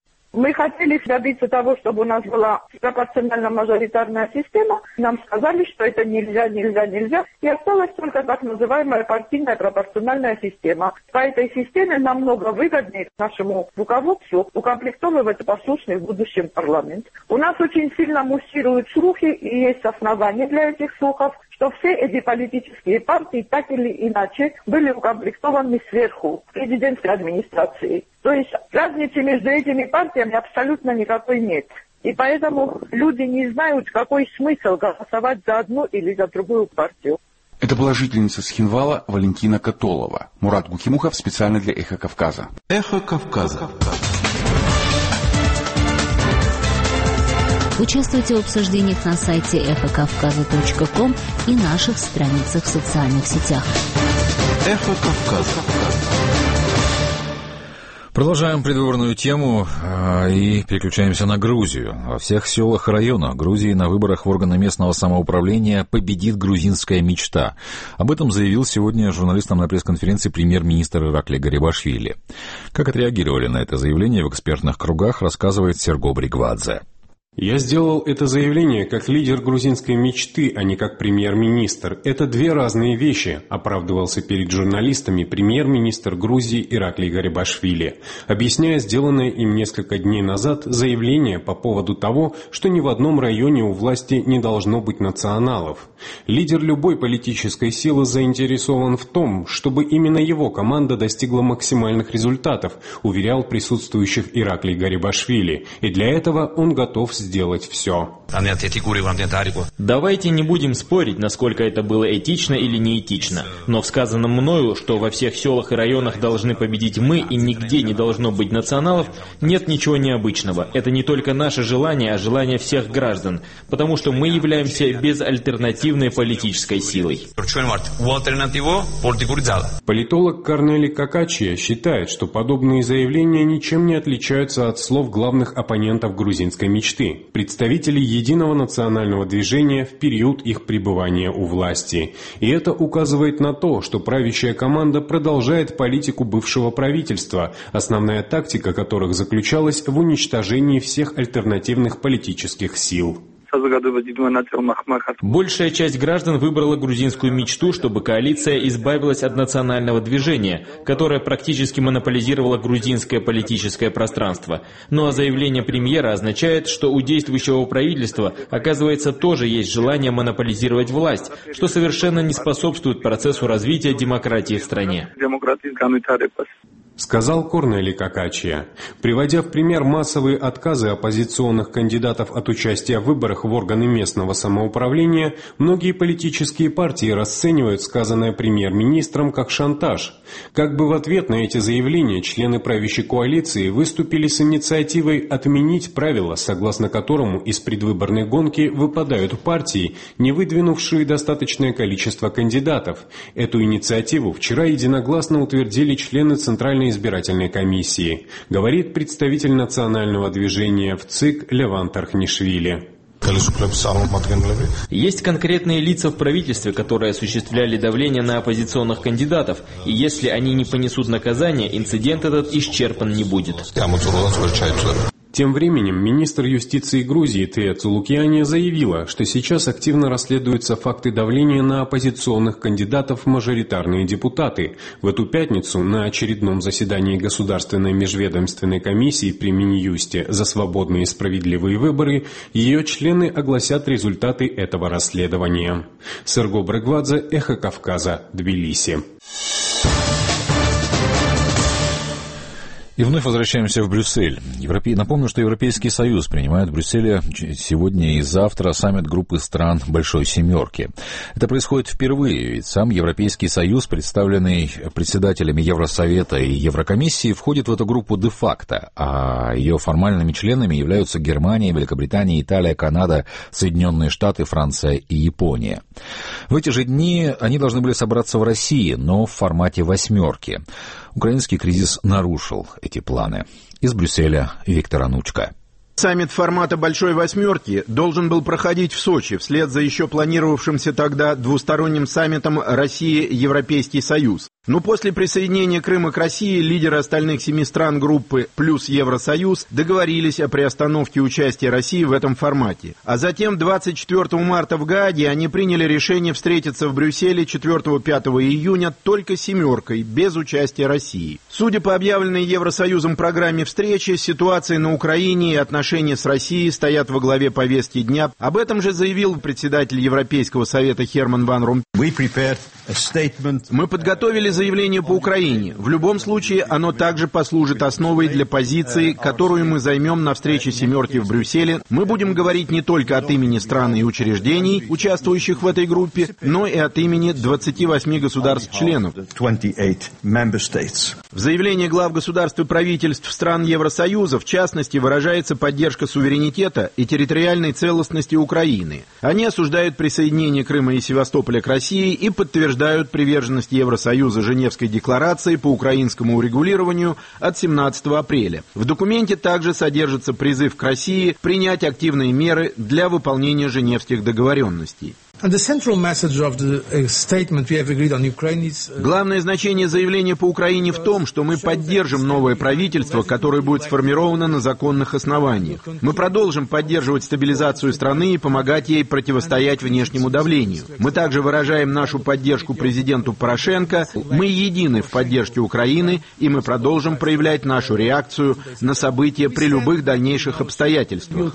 Мы хотели добиться того, чтобы у нас была пропорционально-мажоритарная система. Нам сказали, что это нельзя. И осталась только так называемая партийная пропорциональная система. По этой системе намного выгоднее нашему руководству укомплектовывать послушный в будущем парламент. У нас очень сильно муссируют слухи, и есть основания для этих слухов, что все эти политические партии так или иначе были укомплектованы сверху президентской администрацией. То есть разницы между этими партиями абсолютно никакой нет. И поэтому люди не знают, какой смысл голосовать за одну или за другую партию. Это была жительница Схинвала Валентина Католова. Мурат Гукимухов специально для «Эхо Кавказа». «Эхо Кавказа». Участвуйте в обсуждениях на сайте эхокавказа.ком и наших страницах в социальных сетях. «Эхо Кавказа». Продолжаем предвыборную тему и переключаемся на Грузию. Во всех селах и районах Грузии на выборах в органы местного самоуправления победит грузинская мечта. Об этом заявил сегодня журналистам на пресс-конференции премьер-министр Ираклий Гарибашвили. Как отреагировали на это заявление в экспертных кругах, рассказывает Серго Бригвадзе. Я сделал это заявление как лидер грузинской мечты, а не как премьер-министр. Это две разные вещи, оправдывался перед журналистами премьер-министр Грузии Ираклий Гарибашвили, объясняя сделанное им несколько дней назад заявление по поводу того, что ни в одном районе у власти не должно быть националов. Лидер любой политической силы заинтересован в том, чтобы именно его команда достигла максимальных результатов, уверял присутствующих Ираклий Гарибашвили, и для этого он готов сделать все. Давайте не будем спорить, насколько это было этично или неэтично. Но в сказанном мною, что во всех селах и районах должны победить мы и нигде не должно быть националов, нет ничего необычного. Это не только наше желание, а желание всех граждан, потому что мы являемся безальтернативной политической силой. Политолог Корнели Какачия считает, что подобные заявления ничем не отличаются от слов главных оппонентов грузинской мечты. Грузии, представителей Единого национального движения в период их пребывания у власти. И это указывает на то, что правящая команда продолжает политику бывшего правительства, основная тактика которых заключалась в уничтожении всех альтернативных политических сил. Большая часть граждан выбрала грузинскую мечту, чтобы коалиция избавилась от национального движения, которое практически монополизировало грузинское политическое пространство. Ну а заявление премьера означает, что у действующего правительства, оказывается, тоже есть желание монополизировать власть, что совершенно не способствует процессу развития демократии в стране. Сказал Корнели Какачия. Приводя в пример массовые отказы оппозиционных кандидатов от участия в выборах в органы местного самоуправления, многие политические партии расценивают сказанное премьер-министром как шантаж. Как бы в ответ на эти заявления члены правящей коалиции выступили с инициативой отменить правила, согласно которому из предвыборной гонки выпадают партии, не выдвинувшие достаточное количество кандидатов. Эту инициативу вчера единогласно утвердили члены Центральной избирательной комиссии, говорит представитель национального движения в ЦИК Леван Тархнишвили. Есть конкретные лица в правительстве, которые осуществляли давление на оппозиционных кандидатов, и если они не понесут наказание, инцидент этот исчерпан не будет. Тем временем министр юстиции Грузии Тея Цулукиани заявила, что сейчас активно расследуются факты давления на оппозиционных кандидатов в мажоритарные депутаты. В эту пятницу на очередном заседании Государственной межведомственной комиссии при Минюсте за свободные и справедливые выборы ее члены огласят результаты этого расследования. Серго Брегвадзе, Эхо Кавказа, Тбилиси. И вновь возвращаемся в Брюссель. Напомню, что Европейский Союз принимает в Брюсселе сегодня и завтра саммит группы стран Большой Семерки. Это происходит впервые, ведь сам Европейский Союз, представленный председателями Евросовета и Еврокомиссии, входит в эту группу де-факто, а ее формальными членами являются Германия, Великобритания, Италия, Канада, Соединенные Штаты, Франция и Япония. В эти же дни они должны были собраться в России, но в формате «восьмерки». Украинский кризис нарушил эти планы. Из Брюсселя Виктор Анучка. Саммит формата «Большой восьмерки» должен был проходить в Сочи, вслед за еще планировавшимся тогда двусторонним саммитом Россия-Европейский Союз. Но после присоединения Крыма к России лидеры остальных 7 стран группы плюс Евросоюз договорились о приостановке участия России в этом формате. А затем 24 марта в Гааге они приняли решение встретиться в Брюсселе 4-5 июня только семеркой, без участия России. Судя по объявленной Евросоюзом программе встречи, ситуация на Украине и отношения с Россией стоят во главе повестки дня. Об этом же заявил председатель Европейского совета Херман Ван Ромпой. Мы подготовили заявление по Украине. В любом случае, оно также послужит основой для позиции, которую мы займем на встрече семерки в Брюсселе. Мы будем говорить не только от имени стран и учреждений, участвующих в этой группе, но и от имени 28 государств-членов. В заявлении глав государств и правительств стран Евросоюза, в частности, выражается поддержка суверенитета и территориальной целостности Украины. Они осуждают присоединение Крыма и Севастополя к России и подтверждают приверженность Евросоюза Женевской декларации по украинскому урегулированию от 17 апреля. В документе также содержится призыв к России принять активные меры для выполнения женевских договоренностей. Главное значение заявления по Украине в том, что мы поддержим новое правительство, которое будет сформировано на законных основаниях. Мы продолжим поддерживать стабилизацию страны и помогать ей противостоять внешнему давлению. Мы также выражаем нашу поддержку президенту Порошенко. Мы едины в поддержке Украины, и мы продолжим проявлять нашу реакцию на события при любых дальнейших обстоятельствах.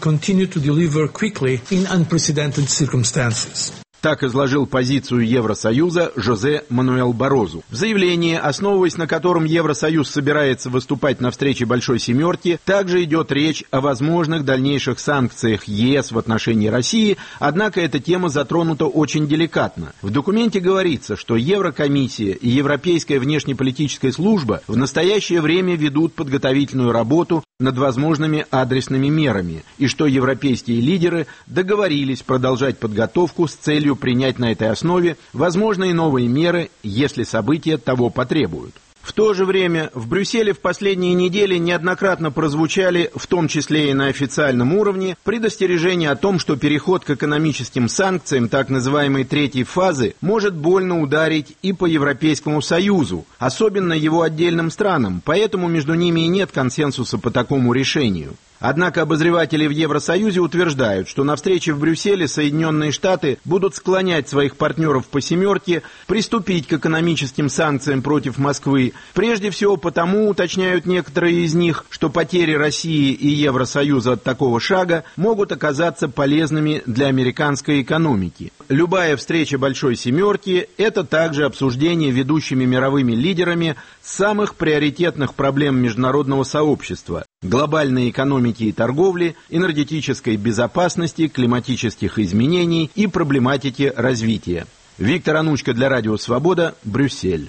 Так изложил позицию Евросоюза Жозе Мануэл Барозу. В заявлении, основываясь на котором Евросоюз собирается выступать на встрече Большой Семерки, также идет речь о возможных дальнейших санкциях ЕС в отношении России, однако эта тема затронута очень деликатно. В документе говорится, что Еврокомиссия и Европейская внешнеполитическая служба в настоящее время ведут подготовительную работу над возможными адресными мерами, и что европейские лидеры договорились продолжать подготовку с целью принять на этой основе возможные новые меры, если события того потребуют. В то же время в Брюсселе в последние недели неоднократно прозвучали, в том числе и на официальном уровне, предостережения о том, что переход к экономическим санкциям так называемой третьей фазы может больно ударить и по Европейскому Союзу, особенно его отдельным странам, поэтому между ними и нет консенсуса по такому решению. Однако обозреватели в Евросоюзе утверждают, что на встрече в Брюсселе Соединенные Штаты будут склонять своих партнеров по «семерке» приступить к экономическим санкциям против Москвы. Прежде всего потому, уточняют некоторые из них, что потери России и Евросоюза от такого шага могут оказаться полезными для американской экономики. Любая встреча «Большой семерки» – это также обсуждение ведущими мировыми лидерами самых приоритетных проблем международного сообщества – глобальной экономики и торговли, энергетической безопасности, климатических изменений и проблематики развития. Виктор Анучко для Радио Свобода, Брюссель.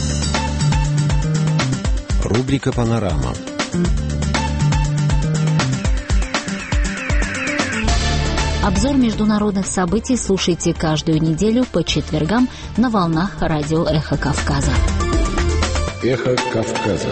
Рубрика «Панорама». Обзор международных событий слушайте каждую неделю по четвергам на волнах радио «Эхо Кавказа». «Эхо Кавказа».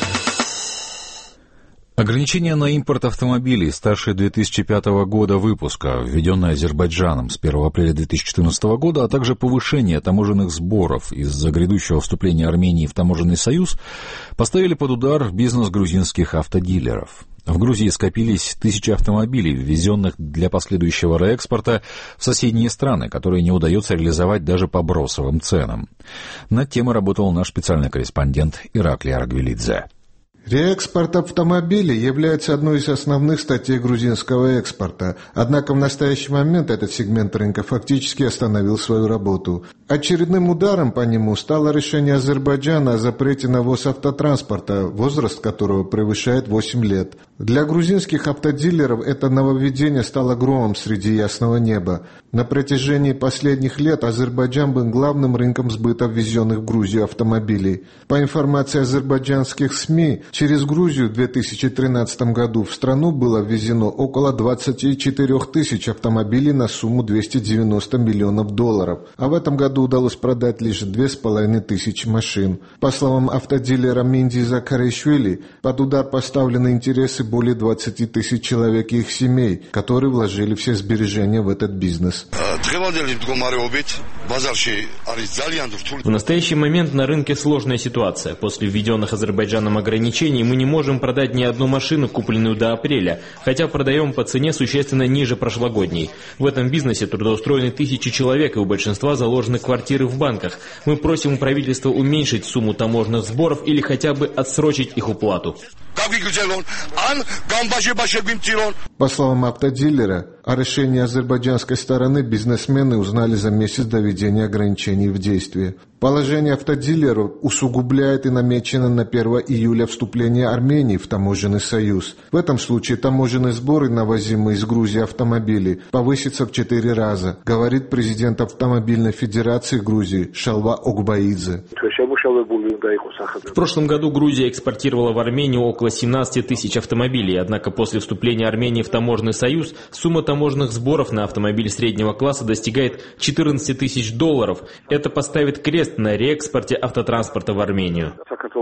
Ограничение на импорт автомобилей старше 2005 года выпуска, введенное Азербайджаном с 1 апреля 2014 года, а также повышение таможенных сборов из-за грядущего вступления Армении в таможенный союз, поставили под удар бизнес грузинских автодилеров. В Грузии скопились тысячи автомобилей, ввезенных для последующего реэкспорта в соседние страны, которые не удается реализовать даже по бросовым ценам. Над темой работал наш специальный корреспондент Ираклий Аргвелидзе. Реэкспорт автомобилей является одной из основных статей грузинского экспорта, однако в настоящий момент этот сегмент рынка фактически остановил свою работу. Очередным ударом по нему стало решение Азербайджана о запрете на ввоз автотранспорта, возраст которого превышает 8 лет. Для грузинских автодилеров это нововведение стало громом среди ясного неба. На протяжении последних лет Азербайджан был главным рынком сбыта ввезенных в Грузию автомобилей. По информации азербайджанских СМИ, через Грузию в 2013 году в страну было ввезено около 24 тысяч автомобилей на сумму $290 миллионов, а в этом году удалось продать лишь 2500 машин. По словам автодилера Минди Закаришвили, под удар поставлены интересы более 20 тысяч человек и их семей, которые вложили все сбережения в этот бизнес. В настоящий момент на рынке сложная ситуация. После введенных Азербайджаном ограничений мы не можем продать ни одну машину, купленную до апреля, хотя продаем по цене существенно ниже прошлогодней. В этом бизнесе трудоустроены тысячи человек, и у большинства заложены квартиры в банках. Мы просим у правительства уменьшить сумму таможенных сборов или хотя бы отсрочить их уплату. По словам автодилера, о решении азербайджанской стороны бизнесмены узнали за месяц до введения ограничений в действие. Положение автодилеров усугубляет и намечено на 1 июля вступление Армении в таможенный союз. В этом случае таможенные сборы на ввозимые из Грузии автомобили повысятся в 4 раза, говорит президент Автомобильной Федерации Грузии Шалва Огбаидзе. В прошлом году Грузия экспортировала в Армению около 17 тысяч автомобилей, однако после вступления Армении в таможенный союз сумма таможенных сборов на автомобиль среднего класса достигает $14 тысяч. Это поставит крест на реэкспорте автотранспорта в Армению.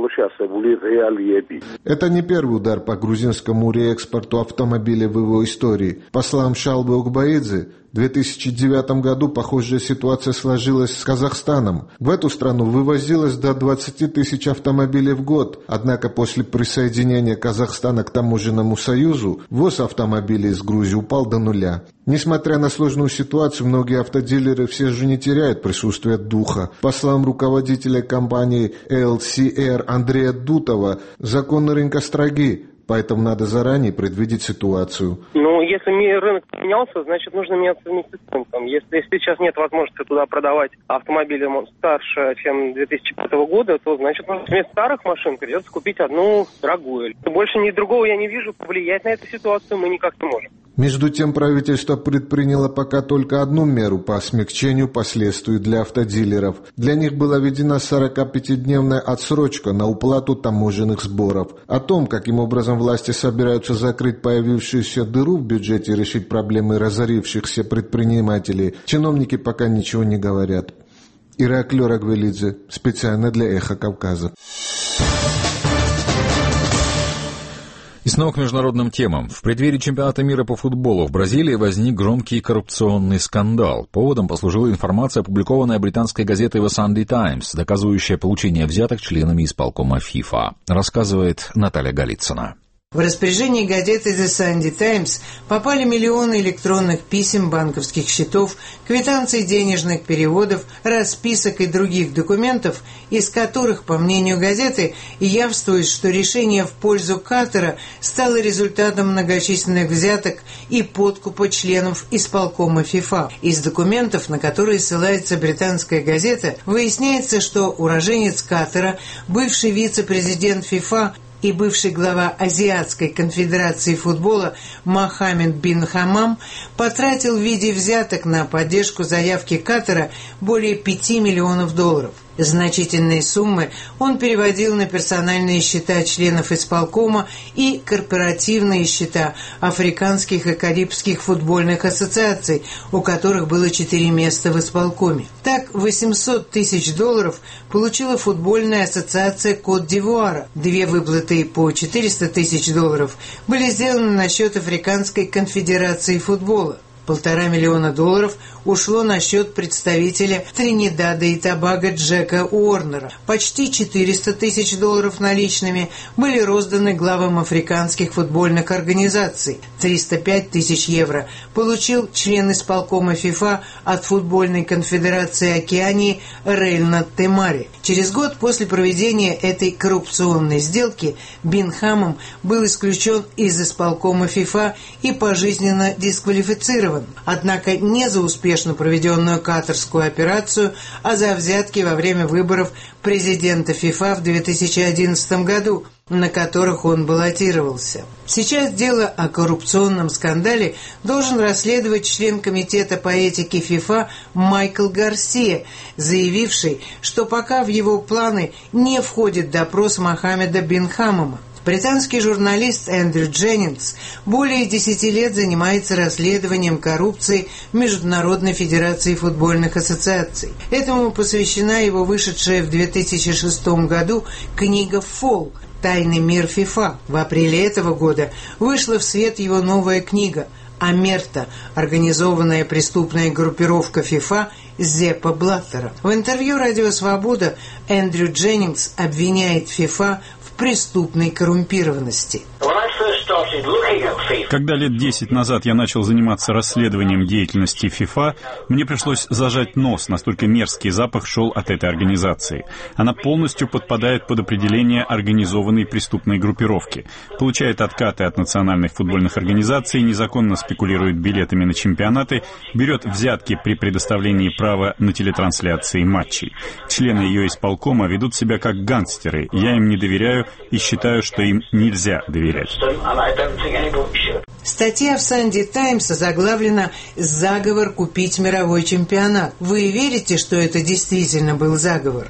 Это не первый удар по грузинскому реэкспорту автомобилей в его истории. По словам Шалбы Огбаидзе, в 2009 году похожая ситуация сложилась с Казахстаном. В эту страну вывозилось до 20 тысяч автомобилей в год, однако после присоединения Казахстана к таможенному союзу ввоз автомобилей из Грузии упал до нуля. Несмотря на сложную ситуацию, многие автодилеры все же не теряют присутствие духа. По словам руководителя компании LCR Андрея Дутова, законы рынка строги, поэтому надо заранее предвидеть ситуацию. Если рынок поменялся, значит нужно меняться вместе с рынком. Если сейчас нет возможности туда продавать автомобили старше, чем 2005 года, то значит вместо старых машин придется купить одну дорогую. Больше ни другого я не вижу, повлиять на эту ситуацию мы никак не можем. Между тем, правительство предприняло пока только одну меру по смягчению последствий для автодилеров. Для них была введена 45-дневная отсрочка на уплату таможенных сборов. О том, каким образом власти собираются закрыть появившуюся дыру в бюджете и решить проблемы разорившихся предпринимателей, чиновники пока ничего не говорят. Ираклий Аргвелидзе, специально для «Эхо Кавказа». И снова к международным темам. В преддверии чемпионата мира по футболу в Бразилии возник громкий коррупционный скандал. Поводом послужила информация, опубликованная британской газетой The Sunday Times, доказывающая получение взяток членами исполкома FIFA. Рассказывает Наталья Голицына. В распоряжение газеты The Sunday Times попали миллионы электронных писем, банковских счетов, квитанций денежных переводов, расписок и других документов, из которых, по мнению газеты, явствует, что решение в пользу Катара стало результатом многочисленных взяток и подкупа членов исполкома FIFA. Из документов, на которые ссылается британская газета, выясняется, что уроженец Катара, бывший вице-президент FIFA и бывший глава Азиатской конфедерации футбола Мохаммед бин Хамам потратил в виде взяток на поддержку заявки Катара более $5 миллионов. Значительные суммы он переводил на персональные счета членов исполкома и корпоративные счета африканских и карибских футбольных ассоциаций, у которых было 4 места в исполкоме. Так, $800 тысяч получила футбольная ассоциация Кот-д'Ивуара. 2 выплаты по $400 тысяч были сделаны на счет Африканской конфедерации футбола. $1,5 миллиона ушло на счет представителя Тринидада и Тобаго Джека Уорнера. Почти $400 тысяч наличными были розданы главам африканских футбольных организаций. 305 тысяч евро получил член исполкома ФИФА от футбольной конфедерации Океании Рейнат Темари. Через год после проведения этой коррупционной сделки Бин Хамам был исключен из исполкома ФИФА и пожизненно дисквалифицирован. Однако не за успешно проведенную катарскую операцию, а за взятки во время выборов президента ФИФА в 2011 году, на которых он баллотировался. Сейчас дело о коррупционном скандале должен расследовать член комитета по этике ФИФА Майкл Гарсия, заявивший, что пока в его планы не входит допрос Мохаммеда бин Хамама. Британский журналист Эндрю Дженнингс более 10 лет занимается расследованием коррупции в Международной федерации футбольных ассоциаций. Этому посвящена его вышедшая в 2006 году книга «Фол. Тайный мир ФИФА». В апреле этого года вышла в свет его новая книга «Омерта. Организованная преступная группировка ФИФА» Зеппа Блаттера. В интервью «Радио Свобода» Эндрю Дженнингс обвиняет ФИФА в преступной коррумпированности. Когда лет 10 назад я начал заниматься расследованием деятельности ФИФА, мне пришлось зажать нос, настолько мерзкий запах шел от этой организации. Она полностью подпадает под определение организованной преступной группировки, получает откаты от национальных футбольных организаций, незаконно спекулирует билетами на чемпионаты, берет взятки при предоставлении права на телетрансляции матчей. Члены ее исполкома ведут себя как гангстеры, я им не доверяю и считаю, что им нельзя доверять. Статья в Sunday Times озаглавлена «Заговор купить мировой чемпионат». Вы верите, что это действительно был заговор?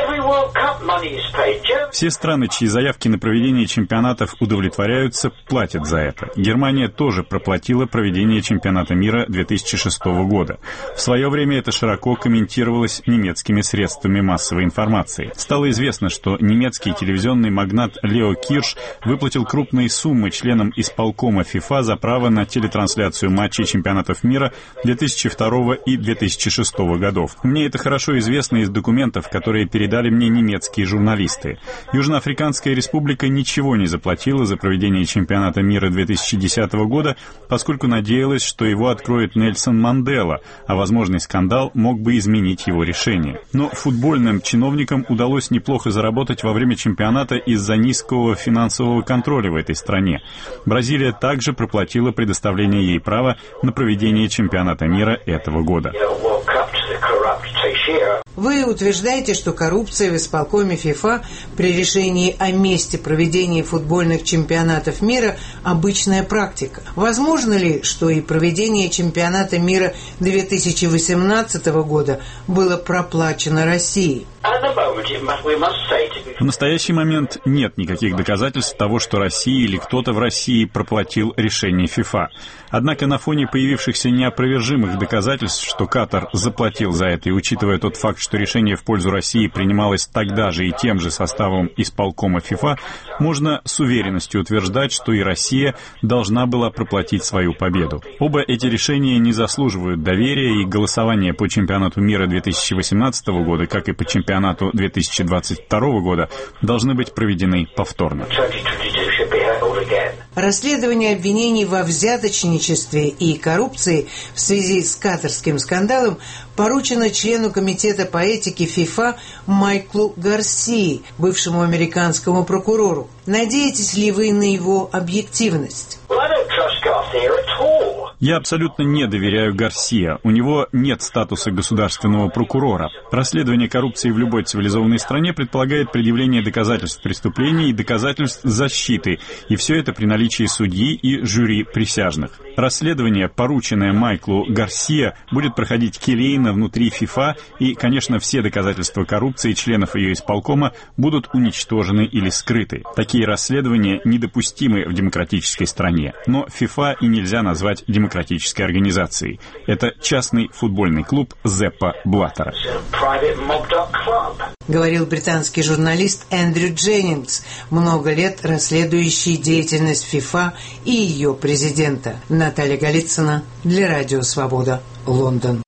Все страны, чьи заявки на проведение чемпионатов удовлетворяются, платят за это. Германия тоже проплатила проведение чемпионата мира 2006 года. В свое время это широко комментировалось немецкими средствами массовой информации. Стало известно, что немецкий телевизионный магнат Лео Кирш выплатил крупные суммы членам исполкома ФИФА за право на телетрансляцию матчей чемпионатов мира 2002 и 2006 годов. Мне это хорошо известно из документов, которые передали мне немецкие журналисты. Южноафриканская республика ничего не заплатила за проведение чемпионата мира 2010 года, поскольку надеялась, что его откроет Нельсон Мандела, а возможный скандал мог бы изменить его решение. Но футбольным чиновникам удалось неплохо заработать во время чемпионата из-за низкого финансового контроля в этой стране. Бразилия также проплатила предоставление ей права на проведение чемпионата мира этого года. Вы утверждаете, что коррупция в исполкоме ФИФА при решении о месте проведения футбольных чемпионатов мира – обычная практика. Возможно ли, что и проведение чемпионата мира 2018 года было проплачено Россией? В настоящий момент нет никаких доказательств того, что Россия или кто-то в России проплатил решение ФИФА. Однако на фоне появившихся неопровержимых доказательств, что Катар заплатил за это, и учитывая тот факт, что решение в пользу России принималось тогда же и тем же составом исполкома ФИФА, можно с уверенностью утверждать, что и Россия должна была проплатить свою победу. Оба эти решения не заслуживают доверия, и голосование по чемпионату мира 2018 года, как и по чемпионату 2022 года, должны быть проведены повторно. Расследование обвинений во взяточничестве и коррупции в связи с катарским скандалом поручено члену комитета по этике ФИФА Майклу Гарсии, бывшему американскому прокурору. Надеетесь ли вы на его объективность? Я абсолютно не доверяю Гарсия. У него нет статуса государственного прокурора. Расследование коррупции в любой цивилизованной стране предполагает предъявление доказательств преступления и доказательств защиты, и все это при наличии судьи и жюри присяжных. Расследование, порученное Майклу Гарсия, будет проходить келейно внутри ФИФА, и, конечно, все доказательства коррупции членов ее исполкома будут уничтожены или скрыты. Такие расследования недопустимы в демократической стране, но ФИФА и нельзя назвать демократической организацией. Это частный футбольный клуб Зеппа Блаттера. Говорил британский журналист Эндрю Дженнингс, много лет расследующий деятельность ФИФА и ее президента. Наталья Голицына для Радио Свобода, Лондон.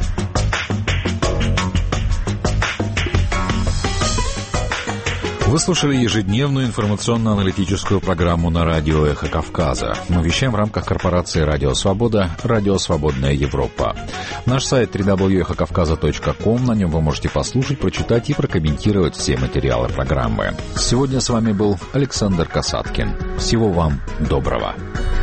Вы слушали ежедневную информационно-аналитическую программу на радио «Эхо Кавказа». Мы вещаем в рамках корпорации «Радио Свобода», «Радио Свободная Европа». Наш сайт www.echokavkaza.com, на нем вы можете послушать, прочитать и прокомментировать все материалы программы. Сегодня с вами был Александр Касаткин. Всего вам доброго.